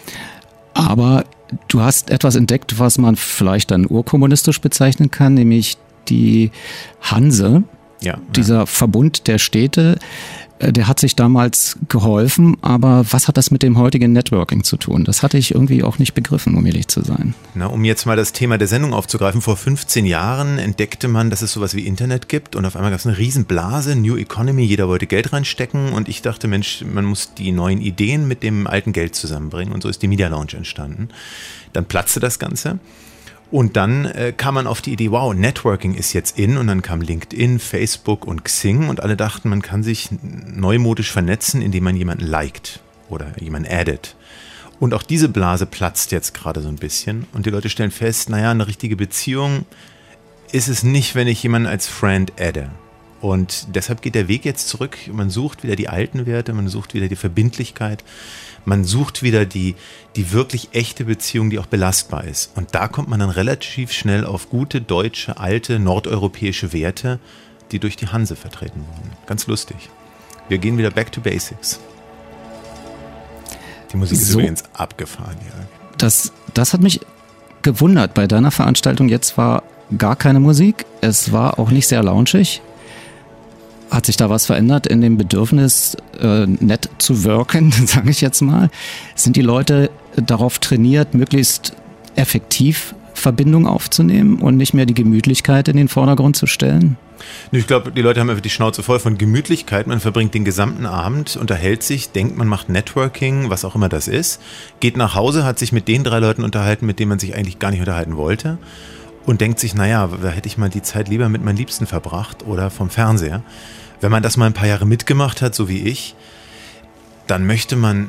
F: Aber du hast etwas entdeckt, was man vielleicht dann urkommunistisch bezeichnen kann, nämlich die Hanse.
O: Ja,
F: Dieser
O: ja.
F: Verbund der Städte, der hat sich damals geholfen, aber was hat das mit dem heutigen Networking zu tun? Das hatte ich irgendwie auch nicht begriffen, um ehrlich zu sein.
O: Na, um jetzt mal das Thema der Sendung aufzugreifen, vor fünfzehn Jahren entdeckte man, dass es sowas wie Internet gibt und auf einmal gab es eine Riesenblase, New Economy, jeder wollte Geld reinstecken und ich dachte, Mensch, man muss die neuen Ideen mit dem alten Geld zusammenbringen und so ist die Media Lounge entstanden. Dann platzte das Ganze. Und dann äh, kam man auf die Idee, wow, Networking ist jetzt in und dann kam LinkedIn, Facebook und Xing und alle dachten, man kann sich neumodisch vernetzen, indem man jemanden liked. oder jemand addet. Und auch diese Blase platzt jetzt gerade so ein bisschen und die Leute stellen fest, naja, eine richtige Beziehung ist es nicht, wenn ich jemanden als Friend adde. Und deshalb geht der Weg jetzt zurück. Man sucht wieder die alten Werte, man sucht wieder die Verbindlichkeit, man sucht wieder die, die wirklich echte Beziehung, die auch belastbar ist. Und da kommt man dann relativ schnell auf gute, deutsche, alte, nordeuropäische Werte, die durch die Hanse vertreten wurden. Ganz lustig. Wir gehen wieder back to basics. Die Musik ist so übrigens abgefahren, ja.
F: Das, das hat mich gewundert. Bei deiner Veranstaltung jetzt war gar keine Musik. Es war auch nicht sehr launchig. Hat sich da was verändert in dem Bedürfnis, äh, nett zu wirken, sage ich jetzt mal? Sind die Leute darauf trainiert, möglichst effektiv Verbindung aufzunehmen und nicht mehr die Gemütlichkeit in den Vordergrund zu stellen?
O: Ich glaube, die Leute haben einfach die Schnauze voll von Gemütlichkeit. Man verbringt den gesamten Abend, unterhält sich, denkt, man macht Networking, was auch immer das ist, geht nach Hause, hat sich mit den drei Leuten unterhalten, mit denen man sich eigentlich gar nicht unterhalten wollte und denkt sich, naja, da hätte ich mal die Zeit lieber mit meinen Liebsten verbracht oder vom Fernseher. Wenn man das mal ein paar Jahre mitgemacht hat, so wie ich, dann möchte man,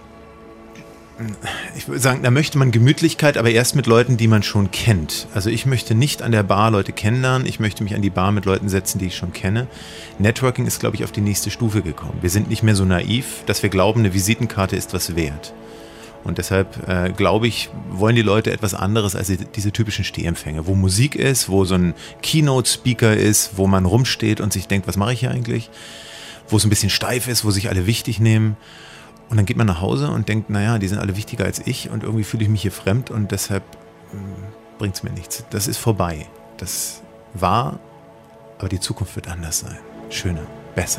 O: ich würde sagen, da möchte man Gemütlichkeit, aber erst mit Leuten, die man schon kennt. Also ich möchte nicht an der Bar Leute kennenlernen, ich möchte mich an die Bar mit Leuten setzen, die ich schon kenne. Networking ist, glaube ich, auf die nächste Stufe gekommen. Wir sind nicht mehr so naiv, dass wir glauben, eine Visitenkarte ist was wert. Und deshalb, äh, glaube ich, wollen die Leute etwas anderes als die, diese typischen Stehempfänge, wo Musik ist, wo so ein Keynote-Speaker ist, wo man rumsteht und sich denkt, was mache ich hier eigentlich? Wo es ein bisschen steif ist, wo sich alle wichtig nehmen. Und dann geht man nach Hause und denkt, naja, die sind alle wichtiger als ich und irgendwie fühle ich mich hier fremd und deshalb bringt es mir nichts. Das ist vorbei. Das war, aber die Zukunft wird anders sein. Schöner, besser.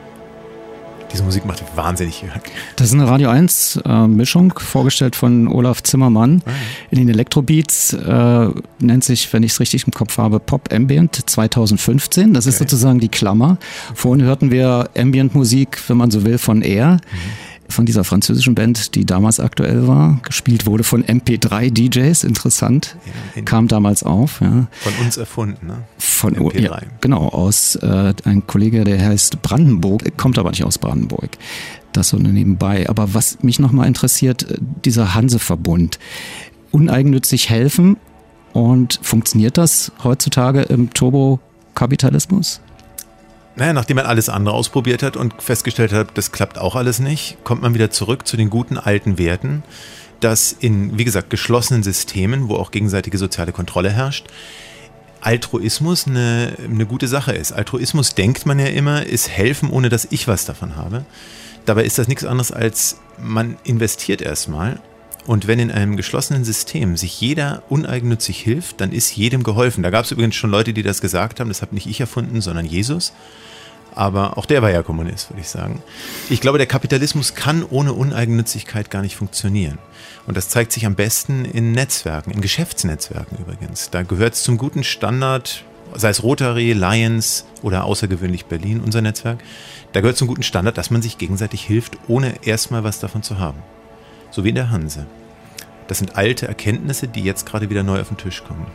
O: Diese Musik macht wahnsinnig.
F: Das ist eine Radio eins äh, Mischung, vorgestellt von Olaf Zimmermann. Ah, ja. In den Elektrobeats äh, nennt sich, wenn ich es richtig im Kopf habe, Pop Ambient zwanzig fünfzehn. Das okay. ist sozusagen die Klammer. Vorhin hörten wir Ambient-Musik, wenn man so will, von Air. Mhm. Von dieser französischen Band, die damals aktuell war, gespielt wurde von M P drei D Js, interessant, ja, kam damals auf. Ja.
O: Von uns erfunden, ne?
F: Von M P drei. Ja, genau, aus äh, ein Kollege, der heißt Brandenburg, kommt aber nicht aus Brandenburg. Das so nebenbei. Aber was mich nochmal interessiert, dieser Hanse-Verbund, uneigennützig helfen, und funktioniert das heutzutage im Turbokapitalismus?
O: Naja, nachdem man alles andere ausprobiert hat und festgestellt hat, das klappt auch alles nicht, kommt man wieder zurück zu den guten alten Werten, dass in, wie gesagt, geschlossenen Systemen, wo auch gegenseitige soziale Kontrolle herrscht, Altruismus eine, eine gute Sache ist. Altruismus, denkt man ja immer, ist helfen, ohne dass ich was davon habe. Dabei ist das nichts anderes als, man investiert erstmal. Und wenn in einem geschlossenen System sich jeder uneigennützig hilft, dann ist jedem geholfen. Da gab es übrigens schon Leute, die das gesagt haben, das habe nicht ich erfunden, sondern Jesus. Aber auch der war ja Kommunist, würde ich sagen. Ich glaube, der Kapitalismus kann ohne Uneigennützigkeit gar nicht funktionieren. Und das zeigt sich am besten in Netzwerken, in Geschäftsnetzwerken übrigens. Da gehört es zum guten Standard, sei es Rotary, Lions oder außergewöhnlich Berlin, unser Netzwerk. Da gehört zum guten Standard, dass man sich gegenseitig hilft, ohne erstmal was davon zu haben. So wie in der Hanse. Das sind alte Erkenntnisse, die jetzt gerade wieder neu auf den Tisch kommen.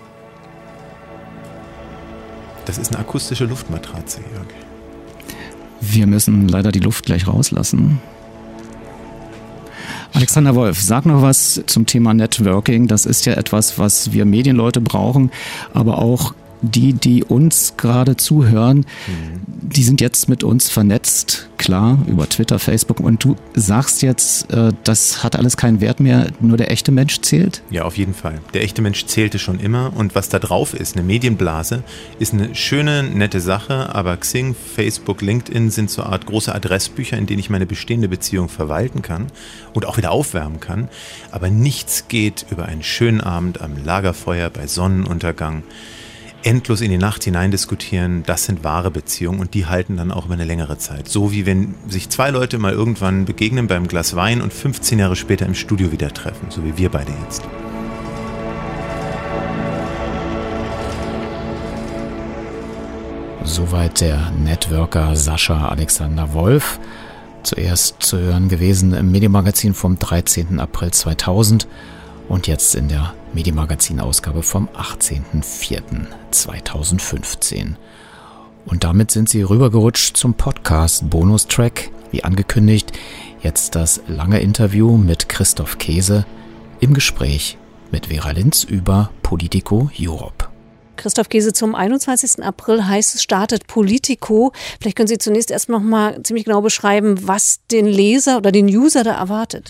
O: Das ist eine akustische Luftmatratze, Jörg.
F: Wir müssen leider die Luft gleich rauslassen. Alexander Wolf, sag noch was zum Thema Networking. Das ist ja etwas, was wir Medienleute brauchen, aber auch die, die uns gerade zuhören, mhm. die sind jetzt mit uns vernetzt, klar, über Twitter, Facebook, und du sagst jetzt, äh, das hat alles keinen Wert mehr, nur der echte Mensch zählt?
O: Ja, auf jeden Fall. Der echte Mensch zählte schon immer, und was da drauf ist, eine Medienblase, ist eine schöne, nette Sache, aber Xing, Facebook, LinkedIn sind so eine Art große Adressbücher, in denen ich meine bestehende Beziehung verwalten kann und auch wieder aufwärmen kann, aber nichts geht über einen schönen Abend am Lagerfeuer bei Sonnenuntergang, endlos in die Nacht hinein diskutieren. Das sind wahre Beziehungen, und die halten dann auch über eine längere Zeit. So wie wenn sich zwei Leute mal irgendwann begegnen beim Glas Wein und fünfzehn Jahre später im Studio wieder treffen, so wie wir beide jetzt.
G: Soweit der Networker Sascha Alexander Wolf. Zuerst zu hören gewesen im Medienmagazin vom dreizehnten April zweitausend und jetzt in der Medienmagazin-Ausgabe vom achtzehnten vierten zweitausendfünfzehn. Und damit sind Sie rübergerutscht zum Podcast-Bonustrack. Wie angekündigt, jetzt das lange Interview mit Christoph Käse im Gespräch mit Vera Linz über Politico Europe.
H: Christoph Käse, zum einundzwanzigsten April heißt es, startet Politico. Vielleicht können Sie zunächst erst noch mal ziemlich genau beschreiben, was den Leser oder den User da erwartet.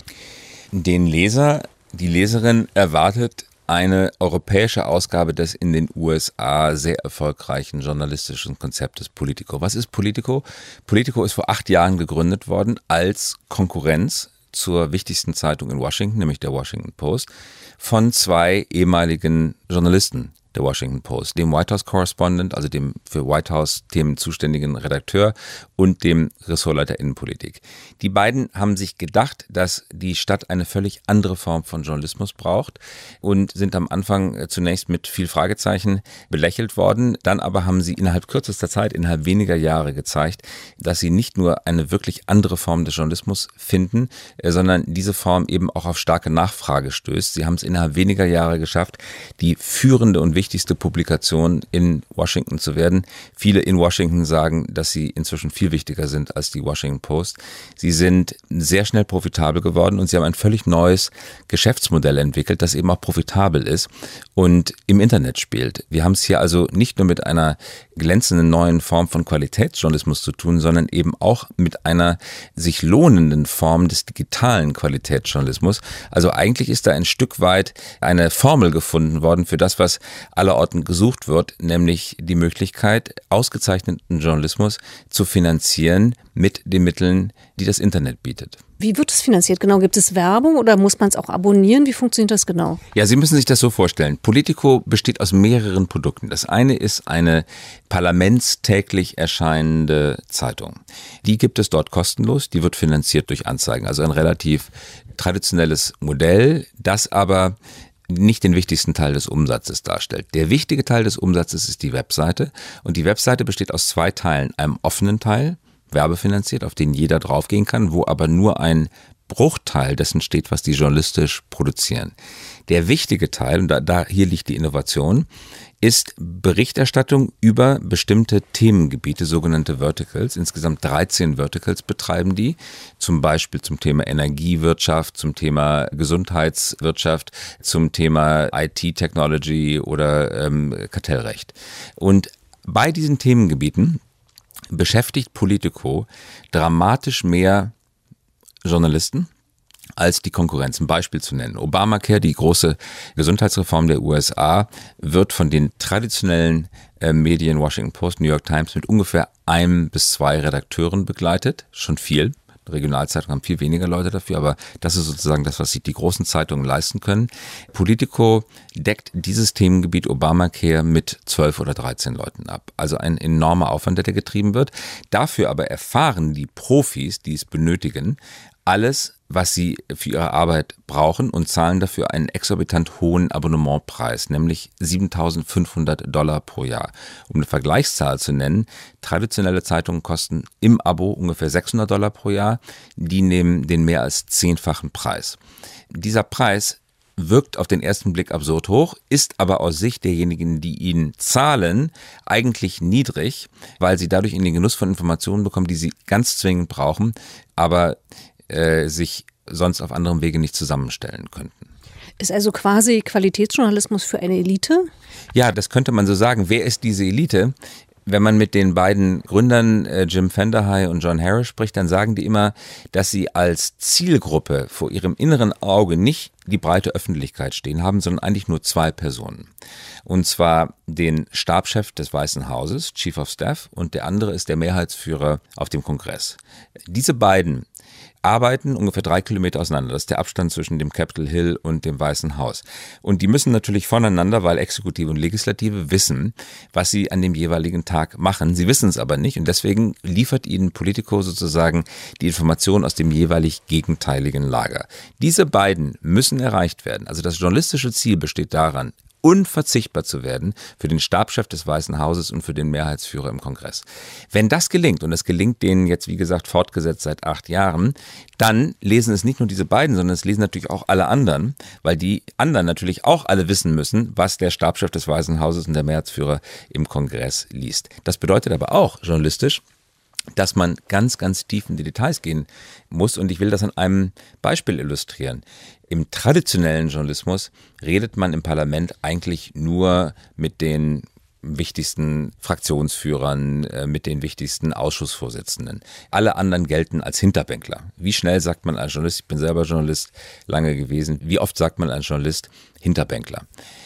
I: Den Leser, die Leserin erwartet eine europäische Ausgabe des in den U S A sehr erfolgreichen journalistischen Konzeptes Politico. Was ist Politico? Politico ist vor acht Jahren gegründet worden als Konkurrenz zur wichtigsten Zeitung in Washington, nämlich der Washington Post, von zwei ehemaligen Journalisten der Washington Post, dem White House Correspondent, also dem für White House Themen zuständigen Redakteur und dem Ressortleiter Innenpolitik. Die beiden haben sich gedacht, dass die Stadt eine völlig andere Form von Journalismus braucht und sind am Anfang zunächst mit viel Fragezeichen belächelt worden. Dann aber haben sie innerhalb kürzester Zeit, innerhalb weniger Jahre gezeigt, dass sie nicht nur eine wirklich andere Form des Journalismus finden, sondern diese Form eben auch auf starke Nachfrage stößt. Sie haben es innerhalb weniger Jahre geschafft, die führende und wichtigste wichtigste Publikation in Washington zu werden. Viele in Washington sagen, dass sie inzwischen viel wichtiger sind als die Washington Post. Sie sind sehr schnell profitabel geworden und sie haben ein völlig neues Geschäftsmodell entwickelt, das eben auch profitabel ist und im Internet spielt. Wir haben es hier also nicht nur mit einer glänzenden neuen Form von Qualitätsjournalismus zu tun, sondern eben auch mit einer sich lohnenden Form des digitalen Qualitätsjournalismus. Also eigentlich ist da ein Stück weit eine Formel gefunden worden für das, was allerorten gesucht wird, nämlich die Möglichkeit, ausgezeichneten Journalismus zu finanzieren mit den Mitteln, die das Internet bietet.
H: Wie wird es finanziert genau? Gibt es Werbung oder muss man es auch abonnieren? Wie funktioniert das genau?
I: Ja, Sie müssen sich das so vorstellen. Politico besteht aus mehreren Produkten. Das eine ist eine parlamentstäglich erscheinende Zeitung. Die gibt es dort kostenlos. Die wird finanziert durch Anzeigen. Also ein relativ traditionelles Modell, das aber nicht den wichtigsten Teil des Umsatzes darstellt. Der wichtige Teil des Umsatzes ist die Webseite und die Webseite besteht aus zwei Teilen. Einem offenen Teil, werbefinanziert, auf den jeder draufgehen kann, wo aber nur ein Bruchteil dessen steht, was die journalistisch produzieren. Der wichtige Teil, und da, da hier liegt die Innovation, ist Berichterstattung über bestimmte Themengebiete, sogenannte Verticals. Insgesamt dreizehn Verticals betreiben die, zum Beispiel zum Thema Energiewirtschaft, zum Thema Gesundheitswirtschaft, zum Thema I T-Technology oder ähm, Kartellrecht. Und bei diesen Themengebieten beschäftigt Politico dramatisch mehr Journalisten als die Konkurrenz. Ein Beispiel zu nennen. Obamacare, die große Gesundheitsreform der U S A, wird von den traditionellen äh, Medien Washington Post, New York Times mit ungefähr einem bis zwei Redakteuren begleitet. Schon viel. Regionalzeitungen haben viel weniger Leute dafür, aber das ist sozusagen das, was sich die großen Zeitungen leisten können. Politico deckt dieses Themengebiet Obamacare mit zwölf oder dreizehn Leuten ab. Also ein enormer Aufwand, der da getrieben wird. Dafür aber erfahren die Profis, die es benötigen, alles, was sie für ihre Arbeit brauchen und zahlen dafür einen exorbitant hohen Abonnementpreis, nämlich siebentausendfünfhundert Dollar pro Jahr. Um eine Vergleichszahl zu nennen, traditionelle Zeitungen kosten im Abo ungefähr sechshundert Dollar pro Jahr, die nehmen den mehr als zehnfachen Preis. Dieser Preis wirkt auf den ersten Blick absurd hoch, ist aber aus Sicht derjenigen, die ihn zahlen, eigentlich niedrig, weil sie dadurch in den Genuss von Informationen bekommen, die sie ganz zwingend brauchen, aber äh, sich sonst auf anderem Wege nicht zusammenstellen könnten.
H: Ist also quasi Qualitätsjournalismus für eine Elite?
I: Ja, das könnte man so sagen. Wer ist diese Elite? Wenn man mit den beiden Gründern äh, Jim Fenderhey und John Harris spricht, dann sagen die immer, dass sie als Zielgruppe vor ihrem inneren Auge nicht die breite Öffentlichkeit stehen haben, sondern eigentlich nur zwei Personen. Und zwar den Stabschef des Weißen Hauses, Chief of Staff, und der andere ist der Mehrheitsführer auf dem Kongress. Diese beiden arbeiten ungefähr drei Kilometer auseinander. Das ist der Abstand zwischen dem Capitol Hill und dem Weißen Haus. Und die müssen natürlich voneinander, weil Exekutive und Legislative wissen, was sie an dem jeweiligen Tag machen. Sie wissen es aber nicht und deswegen liefert ihnen Politico sozusagen die Informationen aus dem jeweilig gegenteiligen Lager. Diese beiden müssen erreicht werden. Also das journalistische Ziel besteht daran, unverzichtbar zu werden für den Stabschef des Weißen Hauses und für den Mehrheitsführer im Kongress. Wenn das gelingt, und es gelingt denen jetzt, wie gesagt, fortgesetzt seit acht Jahren, dann lesen es nicht nur diese beiden, sondern es lesen natürlich auch alle anderen, weil die anderen natürlich auch alle wissen müssen, was der Stabschef des Weißen Hauses und der Mehrheitsführer im Kongress liest. Das bedeutet aber auch journalistisch, dass man ganz, ganz tief in die Details gehen muss. Und ich will das an einem Beispiel illustrieren. Im traditionellen Journalismus redet man im Parlament eigentlich nur mit den wichtigsten Fraktionsführern, mit den wichtigsten Ausschussvorsitzenden. Alle anderen gelten als Hinterbänkler. Wie schnell sagt man als Journalist, ich bin selber Journalist lange gewesen, wie oft sagt man als Journalist Hinterbänkler?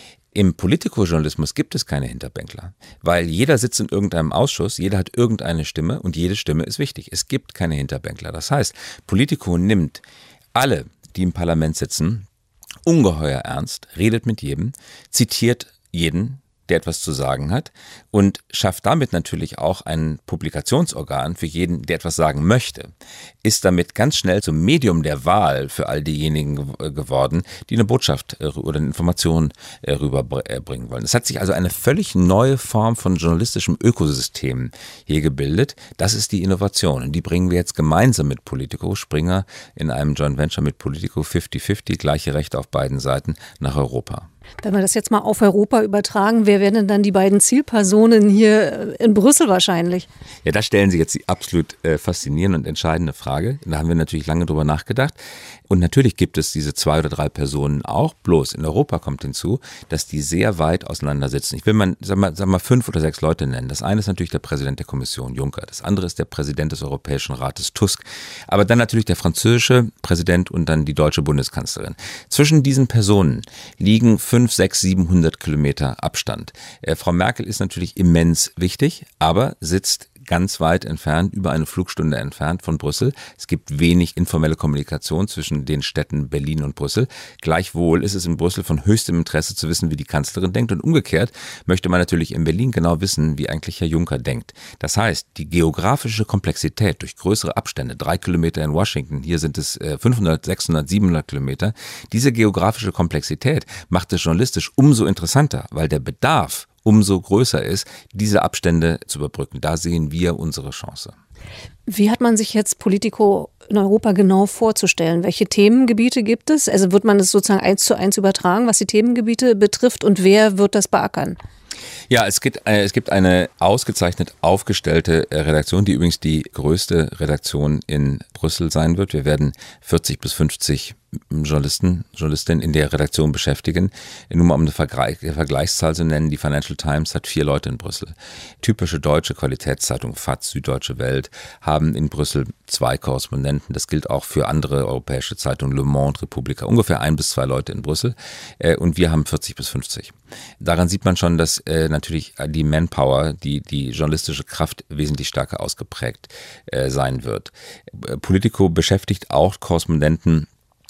I: Im Politikojournalismus gibt es keine Hinterbänkler, weil jeder sitzt in irgendeinem Ausschuss, jeder hat irgendeine Stimme und jede Stimme ist wichtig. Es gibt keine Hinterbänkler. Das heißt, Politico nimmt alle, die im Parlament sitzen, ungeheuer ernst, redet mit jedem, zitiert jeden, der etwas zu sagen hat und schafft damit natürlich auch ein Publikationsorgan für jeden, der etwas sagen möchte, ist damit ganz schnell zum Medium der Wahl für all diejenigen geworden, die eine Botschaft oder eine Information rüberbringen wollen. Es hat sich also eine völlig neue Form von journalistischem Ökosystem hier gebildet. Das ist die Innovation und die bringen wir jetzt gemeinsam mit Politico, Springer in einem Joint Venture mit Politico fünfzig fünfzig, gleiche Rechte auf beiden Seiten, nach Europa.
H: Wenn wir das jetzt mal auf Europa übertragen, wer wären denn dann die beiden Zielpersonen hier in Brüssel wahrscheinlich?
I: Ja, da stellen Sie jetzt die absolut äh, faszinierende und entscheidende Frage. Da haben wir natürlich lange drüber nachgedacht. Und natürlich gibt es diese zwei oder drei Personen auch, bloß in Europa kommt hinzu, dass die sehr weit auseinandersitzen. Ich will mal, sag mal, sag mal fünf oder sechs Leute nennen. Das eine ist natürlich der Präsident der Kommission, Juncker. Das andere ist der Präsident des Europäischen Rates, Tusk. Aber dann natürlich der französische Präsident und dann die deutsche Bundeskanzlerin. Zwischen diesen Personen liegen fünf, sechs, siebenhundert Kilometer Abstand. Äh, Frau Merkel ist natürlich immens wichtig, aber sitzt ganz weit entfernt, über eine Flugstunde entfernt von Brüssel. Es gibt wenig informelle Kommunikation zwischen den Städten Berlin und Brüssel. Gleichwohl ist es in Brüssel von höchstem Interesse zu wissen, wie die Kanzlerin denkt. Und umgekehrt möchte man natürlich in Berlin genau wissen, wie eigentlich Herr Juncker denkt. Das heißt, die geografische Komplexität durch größere Abstände, drei Kilometer in Washington, hier sind es fünfhundert, sechshundert, siebenhundert Kilometer, diese geografische Komplexität macht es journalistisch umso interessanter, weil der Bedarf umso größer ist, diese Abstände zu überbrücken. Da sehen wir unsere Chance.
H: Wie hat man sich jetzt Politico in Europa genau vorzustellen? Welche Themengebiete gibt es? Also wird man es sozusagen eins zu eins übertragen, was die Themengebiete betrifft, und wer wird das beackern?
I: Ja, es gibt, äh, es gibt eine ausgezeichnet aufgestellte äh, Redaktion, die übrigens die größte Redaktion in Brüssel sein wird. Wir werden vierzig bis fünfzig Journalisten, Journalistinnen in der Redaktion beschäftigen. Nur mal um eine Vergleich, Vergleichszahl zu nennen, die Financial Times hat vier Leute in Brüssel. Typische deutsche Qualitätszeitung, F A Z, Süddeutsche Welt, haben in Brüssel zwei Korrespondenten. Das gilt auch für andere europäische Zeitungen, Le Monde, Republika, ungefähr ein bis zwei Leute in Brüssel. Und wir haben vierzig bis fünfzig. Daran sieht man schon, dass äh, natürlich die Manpower, die, die journalistische Kraft wesentlich stärker ausgeprägt äh, sein wird. Politico beschäftigt auch Korrespondenten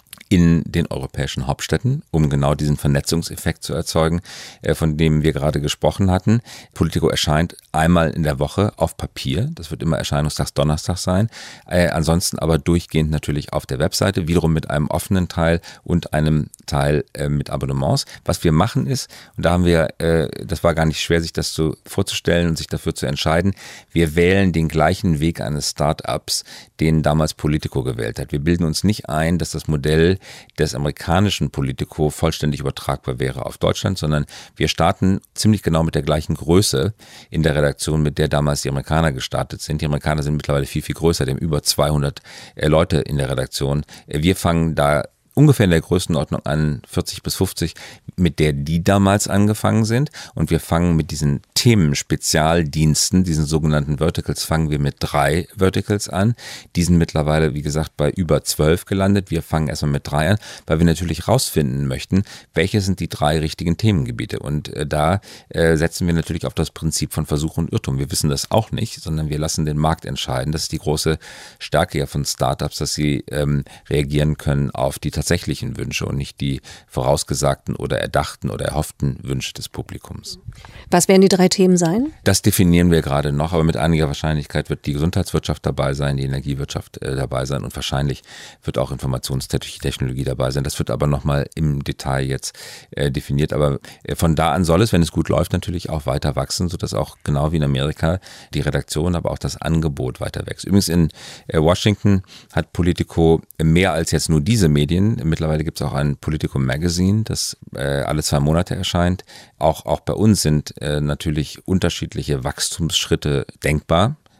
I: in den europäischen Hauptstädten, um genau diesen Vernetzungseffekt zu erzeugen, von dem wir gerade gesprochen hatten. Politico erscheint einmal in der Woche auf Papier. Das wird immer Erscheinungstag Donnerstag sein. Äh, ansonsten aber durchgehend natürlich auf der Webseite, wiederum mit einem offenen Teil und einem Teil äh, mit Abonnements. Was wir machen ist, und da haben wir, äh, das war gar nicht schwer, sich das so vorzustellen und sich dafür zu entscheiden, wir wählen den gleichen Weg eines Start-ups, den damals Politico gewählt hat. Wir bilden uns nicht ein, dass das Modell des amerikanischen Politico vollständig übertragbar wäre auf Deutschland, sondern wir starten ziemlich genau mit der gleichen Größe in der Redaktion, mit der damals die Amerikaner gestartet sind. Die Amerikaner sind mittlerweile viel, viel größer, die haben über zweihundert Leute in der Redaktion. Wir fangen da ungefähr in der Größenordnung an, vierzig bis fünfzig, mit der die damals angefangen sind. Und wir fangen mit diesen Themen-Spezialdiensten, diesen sogenannten Verticals, fangen wir mit drei Verticals an. Die sind mittlerweile, wie gesagt, bei über zwölf gelandet. Wir fangen erstmal mit drei an, weil wir natürlich rausfinden möchten, welche sind die drei richtigen Themengebiete. Und äh, da äh, setzen wir natürlich auf das Prinzip von Versuch und Irrtum. Wir wissen das auch nicht, sondern wir lassen den Markt entscheiden. Das ist die große Stärke ja von Startups, dass sie ähm, reagieren können auf die tatsächlichen Wünsche und nicht die vorausgesagten oder erdachten oder erhofften Wünsche des Publikums.
H: Was werden die drei Themen sein?
I: Das definieren wir gerade noch, aber mit einiger Wahrscheinlichkeit wird die Gesundheitswirtschaft dabei sein, die Energiewirtschaft äh, dabei sein und wahrscheinlich wird auch Informationstechnologie dabei sein. Das wird aber nochmal im Detail jetzt äh, definiert, aber äh, von da an soll es, wenn es gut läuft, natürlich auch weiter wachsen, sodass auch genau wie in Amerika die Redaktion, aber auch das Angebot weiter wächst. Übrigens in äh, Washington hat Politico mehr als jetzt nur diese Medien. Mittlerweile gibt es auch ein Politico Magazine, das äh, alle zwei Monate erscheint. Auch, auch bei uns sind äh, natürlich unterschiedliche Wachstumsschritte denkbar.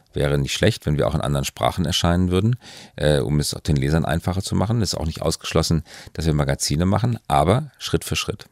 I: Wäre nicht schlecht, wenn wir auch in anderen Sprachen erscheinen würden, äh, um es auch den Lesern einfacher zu machen. Es ist auch nicht ausgeschlossen, dass wir Magazine machen, aber Schritt für Schritt.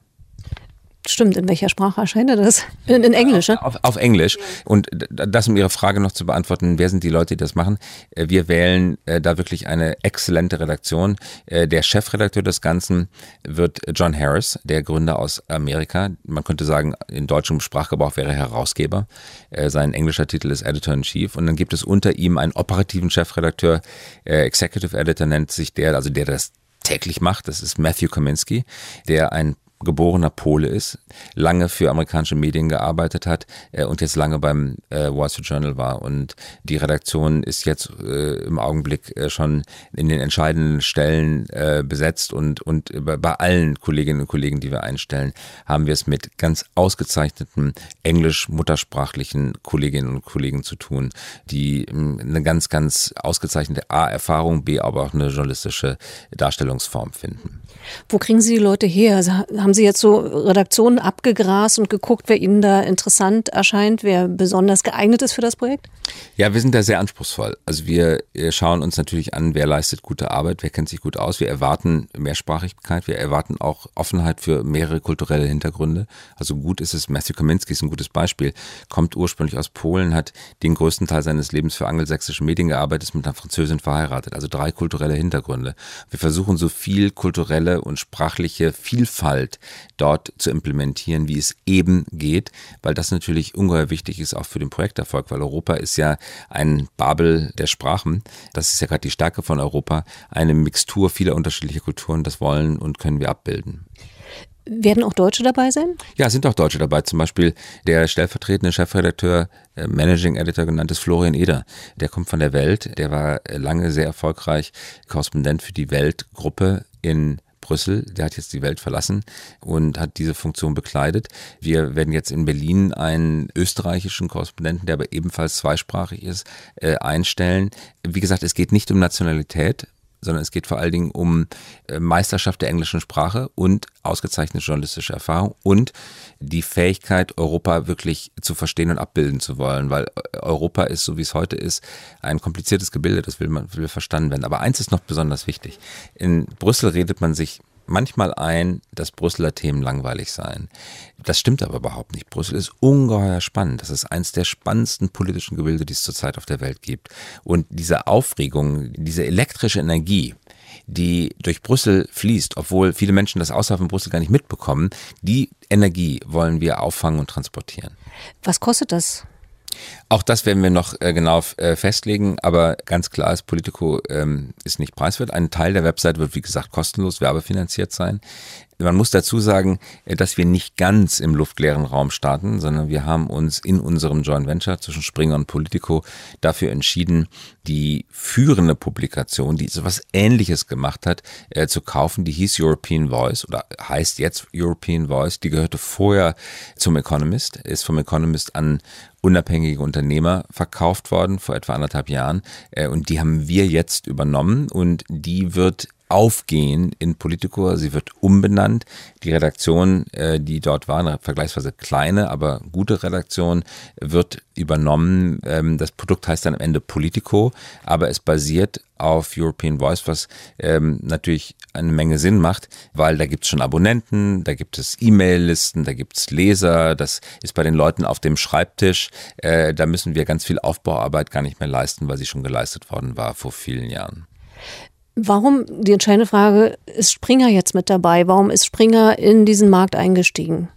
H: Stimmt, in welcher Sprache erscheint das? In, in Englisch, ne?
I: Auf, auf Englisch. Und das, um Ihre Frage noch zu beantworten, wer sind die Leute, die das machen? Wir wählen äh, da wirklich eine exzellente Redaktion. Äh, der Chefredakteur des Ganzen wird John Harris, der Gründer aus Amerika. Man könnte sagen, in deutschem Sprachgebrauch wäre er Herausgeber. Äh, sein englischer Titel ist Editor-in-Chief. Und dann gibt es unter ihm einen operativen Chefredakteur, äh, Executive Editor nennt sich der, also der das täglich macht. Das ist Matthew Kaminski, der ein geborener Pole ist, lange für amerikanische Medien gearbeitet hat äh, und jetzt lange beim äh, Wall Street Journal war. Und die Redaktion ist jetzt äh, im Augenblick äh, schon in den entscheidenden Stellen äh, besetzt und, und bei, bei allen Kolleginnen und Kollegen, die wir einstellen, haben wir es mit ganz ausgezeichneten englisch-muttersprachlichen Kolleginnen und Kollegen zu tun, die äh, eine ganz, ganz ausgezeichnete A-Erfahrung, B, aber auch eine journalistische Darstellungsform finden.
H: Wo kriegen Sie die Leute her? Also, haben Sie jetzt so Redaktionen abgegrast und geguckt, wer Ihnen da interessant erscheint, wer besonders geeignet ist für das Projekt?
I: Ja, wir sind da sehr anspruchsvoll. Also wir schauen uns natürlich an, wer leistet gute Arbeit, wer kennt sich gut aus. Wir erwarten Mehrsprachigkeit, wir erwarten auch Offenheit für mehrere kulturelle Hintergründe. Also gut ist es, Matthew Kaminski ist ein gutes Beispiel, kommt ursprünglich aus Polen, hat den größten Teil seines Lebens für angelsächsische Medien gearbeitet, ist mit einer Französin verheiratet. Also drei kulturelle Hintergründe. Wir versuchen so viel kulturelle und sprachliche Vielfalt dort zu implementieren, wie es eben geht, weil das natürlich ungeheuer wichtig ist auch für den Projekterfolg, weil Europa ist ja ein Babel der Sprachen. Das ist ja gerade die Stärke von Europa, eine Mixtur vieler unterschiedlicher Kulturen, das wollen und können wir abbilden.
H: Werden auch Deutsche dabei sein?
I: Ja, sind auch Deutsche dabei. Zum Beispiel der stellvertretende Chefredakteur, äh, Managing Editor genannt ist Florian Eder. Der kommt von der Welt. Der war lange sehr erfolgreich Korrespondent für die Weltgruppe in Brüssel, der hat jetzt die Welt verlassen und hat diese Funktion bekleidet. Wir werden jetzt in Berlin einen österreichischen Korrespondenten, der aber ebenfalls zweisprachig ist, äh, einstellen. Wie gesagt, es geht nicht um Nationalität, sondern es geht vor allen Dingen um Meisterschaft der englischen Sprache und ausgezeichnete journalistische Erfahrung und die Fähigkeit, Europa wirklich zu verstehen und abbilden zu wollen, weil Europa ist, so wie es heute ist, ein kompliziertes Gebilde, das will man will verstanden werden. Aber eins ist noch besonders wichtig. In Brüssel redet man sich manchmal ein, dass Brüsseler Themen langweilig seien. Das stimmt aber überhaupt nicht. Brüssel ist ungeheuer spannend. Das ist eins der spannendsten politischen Gebilde, die es zurzeit auf der Welt gibt. Und diese Aufregung, diese elektrische Energie, die durch Brüssel fließt, obwohl viele Menschen das außerhalb von Brüssel gar nicht mitbekommen, die Energie wollen wir auffangen und transportieren.
H: Was kostet das?
I: Auch das werden wir noch äh, genau äh, festlegen, aber ganz klar ist, Politico ähm, ist nicht preiswert. Ein Teil der Website wird, wie gesagt, kostenlos werbefinanziert sein. Man muss dazu sagen, dass wir nicht ganz im luftleeren Raum starten, sondern wir haben uns in unserem Joint Venture zwischen Springer und Politico dafür entschieden, die führende Publikation, die so was Ähnliches gemacht hat, äh, zu kaufen. Die hieß European Voice oder heißt jetzt European Voice. Die gehörte vorher zum Economist, ist vom Economist an unabhängige Unternehmer verkauft worden vor etwa anderthalb Jahren. Äh, und die haben wir jetzt übernommen und die wird aufgehen in Politico. Sie wird umbenannt. Die Redaktion, äh, die dort war, eine vergleichsweise kleine, aber gute Redaktion, wird übernommen. Ähm, das Produkt heißt dann am Ende Politico, aber es basiert auf European Voice, was ähm, natürlich eine Menge Sinn macht, weil da gibt es schon Abonnenten, da gibt es E-Mail-Listen, da gibt es Leser, das ist bei den Leuten auf dem Schreibtisch. Äh, da müssen wir ganz viel Aufbauarbeit gar nicht mehr leisten, weil sie schon geleistet worden war vor vielen Jahren.
H: Warum, die entscheidende Frage, ist Springer jetzt mit dabei? Warum ist Springer in diesen Markt eingestiegen?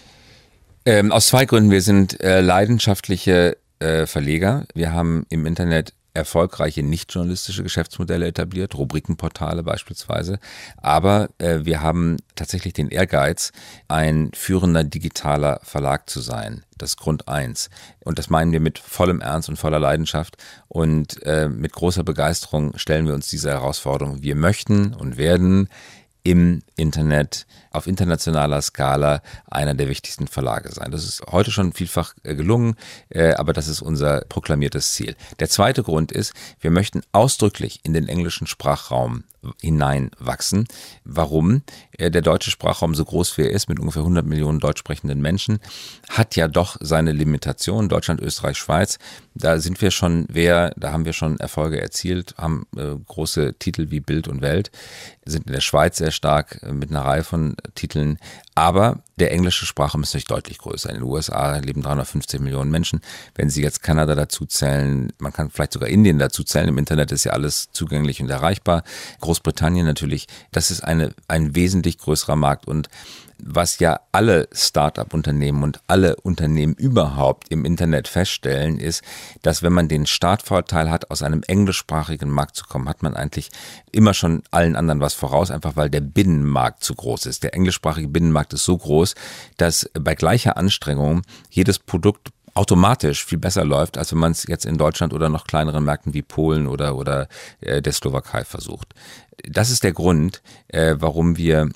I: Ähm, aus zwei Gründen. Wir sind äh, leidenschaftliche äh, Verleger. Wir haben im Internet erfolgreiche nicht-journalistische Geschäftsmodelle etabliert, Rubrikenportale beispielsweise. Aber äh, wir haben tatsächlich den Ehrgeiz, ein führender digitaler Verlag zu sein. Das ist Grund eins. Und das meinen wir mit vollem Ernst und voller Leidenschaft. Und äh, mit großer Begeisterung stellen wir uns diese Herausforderung. Wir möchten und werden im Internet auf internationaler Skala einer der wichtigsten Verlage sein. Das ist heute schon vielfach äh, gelungen, äh, aber das ist unser proklamiertes Ziel. Der zweite Grund ist, wir möchten ausdrücklich in den englischen Sprachraum hineinwachsen. Warum? Der deutsche Sprachraum, so groß wie er ist, mit ungefähr hundert Millionen deutsch sprechenden Menschen, hat ja doch seine Limitationen. Deutschland, Österreich, Schweiz, da sind wir schon wer, da haben wir schon Erfolge erzielt, haben äh, große Titel wie Bild und Welt, sind in der Schweiz sehr stark äh, mit einer Reihe von Titeln. Aber der englische Sprachraum ist natürlich deutlich größer. In den U S A leben dreihundertfünfzig Millionen Menschen. Wenn Sie jetzt Kanada dazu zählen, man kann vielleicht sogar Indien dazu zählen. Im Internet ist ja alles zugänglich und erreichbar. Großbritannien natürlich. Das ist eine, ein wesentlich größerer Markt. Und was ja alle Start-up-Unternehmen und alle Unternehmen überhaupt im Internet feststellen, ist, dass wenn man den Startvorteil hat, aus einem englischsprachigen Markt zu kommen, hat man eigentlich immer schon allen anderen was voraus, einfach weil der Binnenmarkt zu groß ist. Der englischsprachige Binnenmarkt ist so groß, dass bei gleicher Anstrengung jedes Produkt automatisch viel besser läuft, als wenn man es jetzt in Deutschland oder noch kleineren Märkten wie Polen oder, oder äh, der Slowakei versucht. Das ist der Grund, äh, warum wir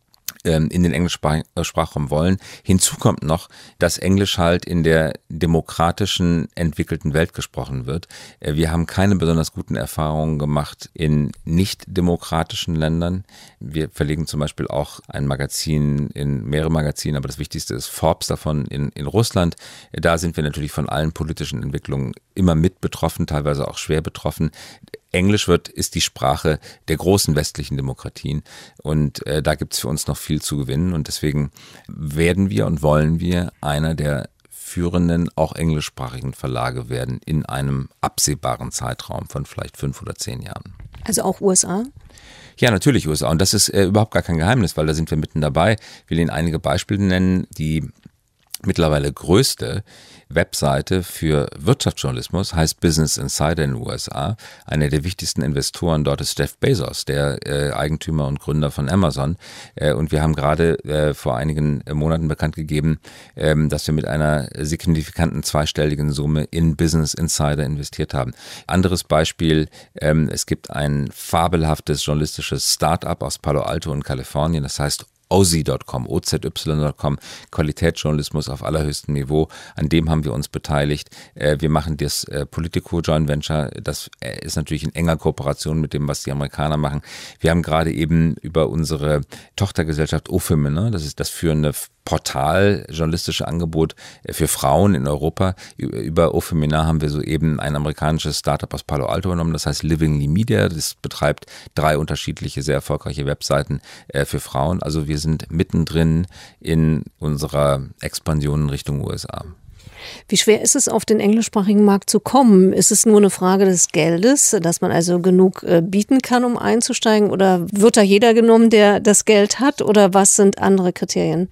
I: in den englischsprachigen Sprachraum wollen. Hinzu kommt noch, dass Englisch halt in der demokratischen, entwickelten Welt gesprochen wird. Wir haben keine besonders guten Erfahrungen gemacht in nicht demokratischen Ländern. Wir verlegen zum Beispiel auch ein Magazin in mehrere Magazine, aber das Wichtigste ist Forbes davon in, in Russland. Da sind wir natürlich von allen politischen Entwicklungen immer mit betroffen, teilweise auch schwer betroffen. Englisch wird, ist die Sprache der großen westlichen Demokratien und äh, da gibt es für uns noch viel zu gewinnen und deswegen werden wir und wollen wir einer der führenden, auch englischsprachigen Verlage werden in einem absehbaren Zeitraum von vielleicht fünf oder zehn Jahren.
H: Also auch U S A?
I: Ja, natürlich U S A und das ist äh, überhaupt gar kein Geheimnis, weil da sind wir mitten dabei. Ich will Ihnen einige Beispiele nennen. Die mittlerweile größte Webseite für Wirtschaftsjournalismus heißt Business Insider in den U S A. Einer der wichtigsten Investoren dort ist Jeff Bezos, der äh, Eigentümer und Gründer von Amazon. Äh, und wir haben gerade äh, vor einigen Monaten bekannt gegeben, ähm, dass wir mit einer signifikanten zweistelligen Summe in Business Insider investiert haben. Anderes Beispiel, ähm, es gibt ein fabelhaftes journalistisches Start-up aus Palo Alto in Kalifornien, das heißt O Z Y Punkt com, O Z Y Punkt com, Qualitätsjournalismus auf allerhöchstem Niveau. An dem haben wir uns beteiligt. Wir machen das Politico Joint Venture. Das ist natürlich in enger Kooperation mit dem, was die Amerikaner machen. Wir haben gerade eben über unsere Tochtergesellschaft Ofemina, das ist das führende Portal, journalistische Angebot für Frauen in Europa. Über Ofemina haben wir soeben ein amerikanisches Startup aus Palo Alto genommen, das heißt Livingly Media. Das betreibt drei unterschiedliche, sehr erfolgreiche Webseiten für Frauen. Also wir sind mittendrin in unserer Expansion in Richtung U S A.
H: Wie schwer ist es, auf den englischsprachigen Markt zu kommen? Ist es nur eine Frage des Geldes, dass man also genug äh, bieten kann, um einzusteigen? Oder wird da jeder genommen, der das Geld hat? Oder was sind andere Kriterien?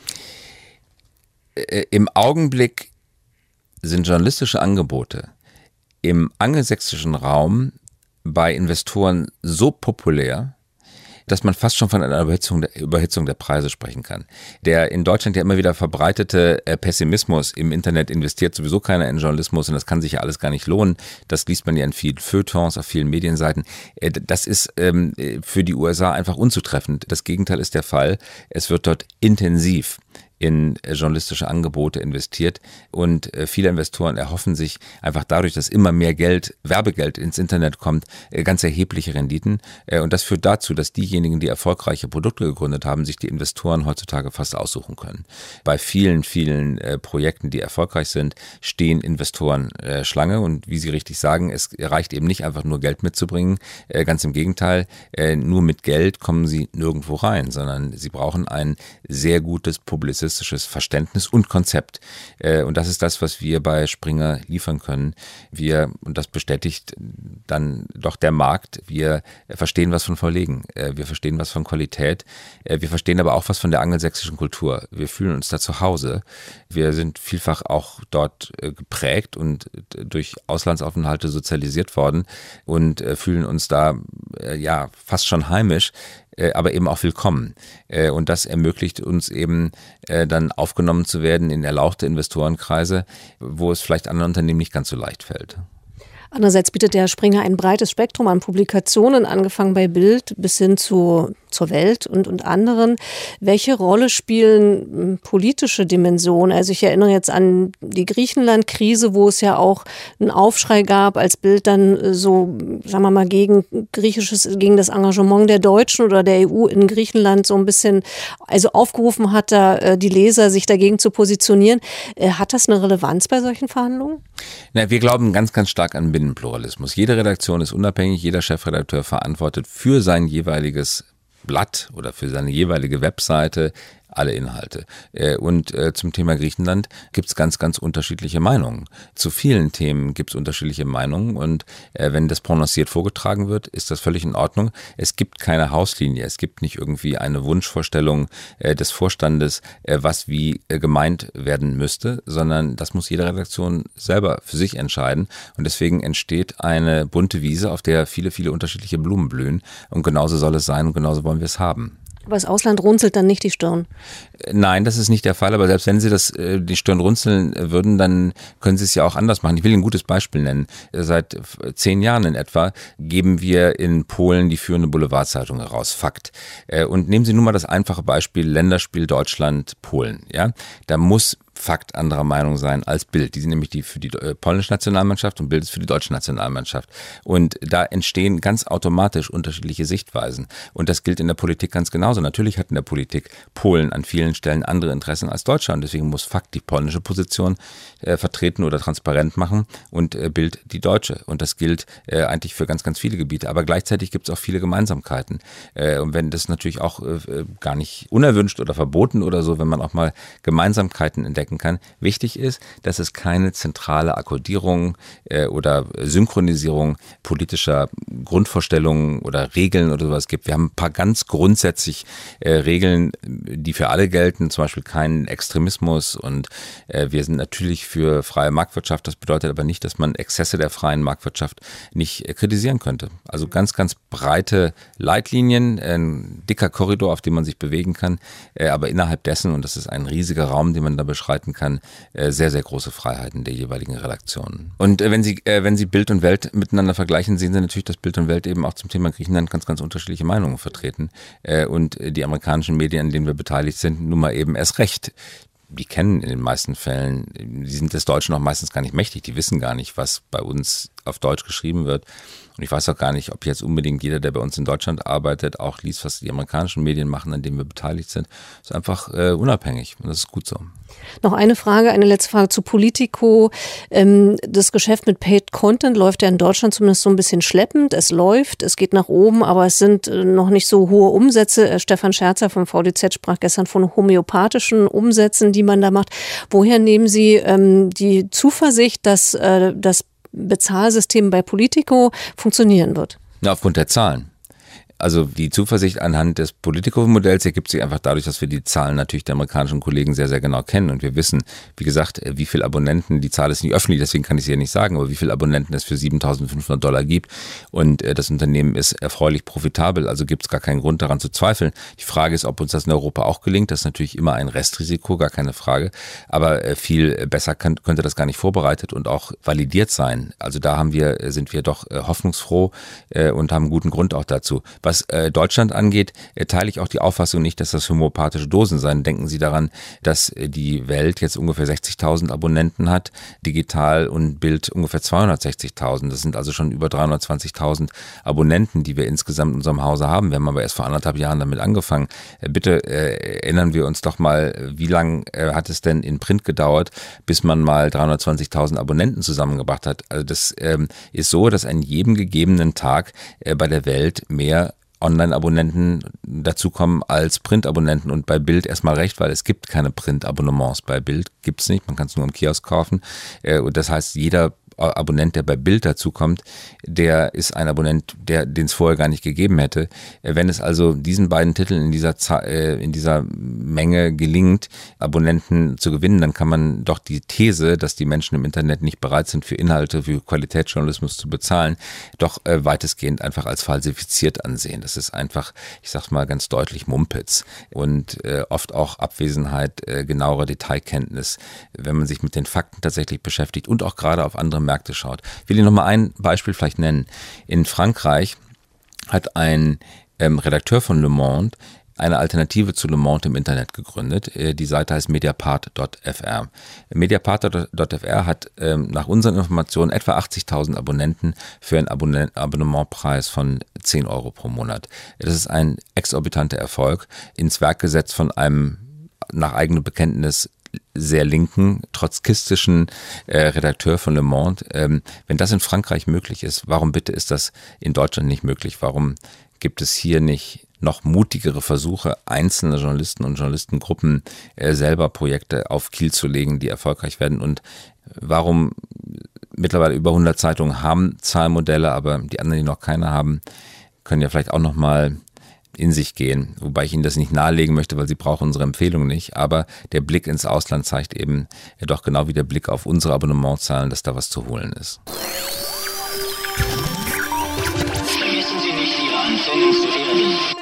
I: Im Augenblick sind journalistische Angebote im angelsächsischen Raum bei Investoren so populär, dass man fast schon von einer Überhitzung der, Überhitzung der Preise sprechen kann. Der in Deutschland ja immer wieder verbreitete Pessimismus, im Internet investiert sowieso keiner in Journalismus und das kann sich ja alles gar nicht lohnen. Das liest man ja in vielen Feuilletons, auf vielen Medienseiten. Das ist ähm, für die U S A einfach unzutreffend. Das Gegenteil ist der Fall. Es wird dort intensiv in journalistische Angebote investiert und viele Investoren erhoffen sich einfach dadurch, dass immer mehr Geld, Werbegeld ins Internet kommt, ganz erhebliche Renditen und das führt dazu, dass diejenigen, die erfolgreiche Produkte gegründet haben, sich die Investoren heutzutage fast aussuchen können. Bei vielen, vielen Projekten, die erfolgreich sind, stehen Investoren Schlange und wie Sie richtig sagen, es reicht eben nicht einfach nur Geld mitzubringen, ganz im Gegenteil, nur mit Geld kommen sie nirgendwo rein, sondern sie brauchen ein sehr gutes publizistisches Verständnis und Konzept. Und das ist das, was wir bei Springer liefern können. Wir, und das bestätigt dann doch der Markt, wir verstehen was von Verlegen. Wir verstehen was von Qualität. Wir verstehen aber auch was von der angelsächsischen Kultur. Wir fühlen uns da zu Hause. Wir sind vielfach auch dort geprägt und durch Auslandsaufenthalte sozialisiert worden und fühlen uns da ja fast schon heimisch, aber eben auch willkommen. Und das ermöglicht uns eben dann aufgenommen zu werden in erlauchte Investorenkreise, wo es vielleicht anderen Unternehmen nicht ganz so leicht fällt.
H: Andererseits bietet der Springer ein breites Spektrum an Publikationen, angefangen bei Bild bis hin zu zur Welt und, und anderen. Welche Rolle spielen politische Dimensionen? Also ich erinnere jetzt an die Griechenland-Krise, wo es ja auch einen Aufschrei gab, als Bild dann so, sagen wir mal, gegen griechisches, gegen das Engagement der Deutschen oder der E U in Griechenland so ein bisschen, also aufgerufen hat, da die Leser sich dagegen zu positionieren. Hat das eine Relevanz bei solchen Verhandlungen?
I: Na, wir glauben ganz, ganz stark an Binnenpluralismus. Jede Redaktion ist unabhängig, jeder Chefredakteur verantwortet für sein jeweiliges Blatt oder für seine jeweilige Webseite alle Inhalte. Und zum Thema Griechenland gibt es ganz, ganz unterschiedliche Meinungen. Zu vielen Themen gibt es unterschiedliche Meinungen und wenn das prononciert vorgetragen wird, ist das völlig in Ordnung. Es gibt keine Hauslinie, es gibt nicht irgendwie eine Wunschvorstellung des Vorstandes, was wie gemeint werden müsste, sondern das muss jede Redaktion selber für sich entscheiden und deswegen entsteht eine bunte Wiese, auf der viele, viele unterschiedliche Blumen blühen und genauso soll es sein und genauso wollen wir es haben.
H: Aber das Ausland runzelt dann nicht die Stirn?
I: Nein, das ist nicht der Fall, aber selbst wenn Sie das, die Stirn runzeln würden, dann können Sie es ja auch anders machen. Ich will ein gutes Beispiel nennen. Seit zehn Jahren in etwa geben wir in Polen die führende Boulevardzeitung heraus, Fakt. Und nehmen Sie nun mal das einfache Beispiel Länderspiel Deutschland-Polen. Ja, da muss Fakt anderer Meinung sein als Bild. Die sind nämlich die für die polnische Nationalmannschaft und Bild ist für die deutsche Nationalmannschaft. Und da entstehen ganz automatisch unterschiedliche Sichtweisen. Und das gilt in der Politik ganz genauso. Natürlich hat in der Politik Polen an vielen Stellen andere Interessen als Deutschland. Deswegen muss Fakt die polnische Position äh, vertreten oder transparent machen und äh, Bild die deutsche. Und das gilt äh, eigentlich für ganz, ganz viele Gebiete. Aber gleichzeitig gibt es auch viele Gemeinsamkeiten. Äh, und wenn das natürlich auch äh, gar nicht unerwünscht oder verboten oder so, wenn man auch mal Gemeinsamkeiten entdeckt, kann. Wichtig ist, dass es keine zentrale Akkordierung äh, oder Synchronisierung politischer Grundvorstellungen oder Regeln oder sowas gibt. Wir haben ein paar ganz grundsätzlich äh, Regeln, die für alle gelten, zum Beispiel keinen Extremismus und äh, wir sind natürlich für freie Marktwirtschaft. Das bedeutet aber nicht, dass man Exzesse der freien Marktwirtschaft nicht äh, kritisieren könnte. Also ganz, ganz breite Leitlinien, ein dicker Korridor, auf dem man sich bewegen kann, äh, aber innerhalb dessen, und das ist ein riesiger Raum, den man da beschreibt, kann, sehr, sehr große Freiheiten der jeweiligen Redaktionen. Und wenn Sie, wenn Sie Bild und Welt miteinander vergleichen, sehen Sie natürlich, dass Bild und Welt eben auch zum Thema Griechenland ganz, ganz unterschiedliche Meinungen vertreten. Und die amerikanischen Medien, an denen wir beteiligt sind, nun mal eben erst recht. Die kennen in den meisten Fällen, die sind des Deutschen auch meistens gar nicht mächtig, die wissen gar nicht, was bei uns auf Deutsch geschrieben wird. Und ich weiß auch gar nicht, ob jetzt unbedingt jeder, der bei uns in Deutschland arbeitet, auch liest, was die amerikanischen Medien machen, an denen wir beteiligt sind. Das ist einfach äh, unabhängig und das ist gut so.
H: Noch eine Frage, eine letzte Frage zu Politico. Ähm, das Geschäft mit Paid Content läuft ja in Deutschland zumindest so ein bisschen schleppend. Es läuft, es geht nach oben, aber es sind äh, noch nicht so hohe Umsätze. Äh, Stefan Scherzer vom V D Z sprach gestern von homöopathischen Umsätzen, die man da macht. Woher nehmen Sie ähm, die Zuversicht, dass äh, das Bezahlsystem bei Politico funktionieren wird?
I: Na, aufgrund der Zahlen. Also die Zuversicht anhand des Politico-Modells ergibt sich einfach dadurch, dass wir die Zahlen natürlich der amerikanischen Kollegen sehr, sehr genau kennen und wir wissen, wie gesagt, wie viele Abonnenten, die Zahl ist nicht öffentlich, deswegen kann ich sie ja nicht sagen, aber wie viele Abonnenten es für siebentausendfünfhundert Dollar gibt und das Unternehmen ist erfreulich profitabel, also gibt es gar keinen Grund daran zu zweifeln. Die Frage ist, ob uns das in Europa auch gelingt, das ist natürlich immer ein Restrisiko, gar keine Frage, aber viel besser kann, könnte das gar nicht vorbereitet und auch validiert sein. Also da haben wir, sind wir doch hoffnungsfroh und haben guten Grund auch dazu. Was äh, Deutschland angeht, äh, teile ich auch die Auffassung nicht, dass das homöopathische Dosen seien. Denken Sie daran, dass äh, die Welt jetzt ungefähr sechzigtausend Abonnenten hat, digital und Bild ungefähr zweihundertsechzigtausend. Das sind also schon über dreihundertzwanzigtausend Abonnenten, die wir insgesamt in unserem Hause haben. Wir haben aber erst vor anderthalb Jahren damit angefangen. Äh, bitte äh, erinnern wir uns doch mal, wie lange äh, hat es denn in Print gedauert, bis man mal dreihundertzwanzigtausend Abonnenten zusammengebracht hat. Also das ähm, ist so, dass an jedem gegebenen Tag äh, bei der Welt mehr Online-Abonnenten dazukommen als Print-Abonnenten und bei Bild erstmal recht, weil es gibt keine Print-Abonnements. Bei Bild gibt es nicht, man kann es nur im Kiosk kaufen. Und das heißt, jeder Abonnent, der bei Bild dazukommt, der ist ein Abonnent, der den es vorher gar nicht gegeben hätte. Wenn es also diesen beiden Titeln in dieser in dieser Menge gelingt, Abonnenten zu gewinnen, dann kann man doch die These, dass die Menschen im Internet nicht bereit sind, für Inhalte, für Qualitätsjournalismus zu bezahlen, doch weitestgehend einfach als falsifiziert ansehen. Das ist einfach, ich sag's mal ganz deutlich, Mumpitz und oft auch Abwesenheit genauerer Detailkenntnis, wenn man sich mit den Fakten tatsächlich beschäftigt und auch gerade auf andere Märkte schaut. Ich will Ihnen noch mal ein Beispiel vielleicht nennen. In Frankreich hat ein ähm, Redakteur von Le Monde, eine Alternative zu Le Monde im Internet gegründet. Die Seite heißt mediapart Punkt f r. mediapart Punkt f r hat ähm, nach unseren Informationen etwa achtzigtausend Abonnenten für einen Abonne- Abonnementpreis von zehn Euro pro Monat. Das ist ein exorbitanter Erfolg, ins Werk gesetzt von einem nach eigenem Bekenntnis sehr linken, trotzkistischen äh, Redakteur von Le Monde. Ähm, wenn das in Frankreich möglich ist, warum bitte ist das in Deutschland nicht möglich? Warum gibt es hier nicht noch mutigere Versuche, einzelne Journalisten und Journalistengruppen äh, selber Projekte auf Kiel zu legen, die erfolgreich werden? Und warum mittlerweile über hundert Zeitungen haben Zahlmodelle, aber die anderen, die noch keine haben, können ja vielleicht auch noch mal in sich gehen. Wobei ich Ihnen das nicht nahelegen möchte, weil Sie brauchen unsere Empfehlung nicht. Aber der Blick ins Ausland zeigt eben ja doch genau wie der Blick auf unsere Abonnementzahlen, dass da was zu holen ist.
B: Vergessen Sie nicht, Ihre Antennen zu erden.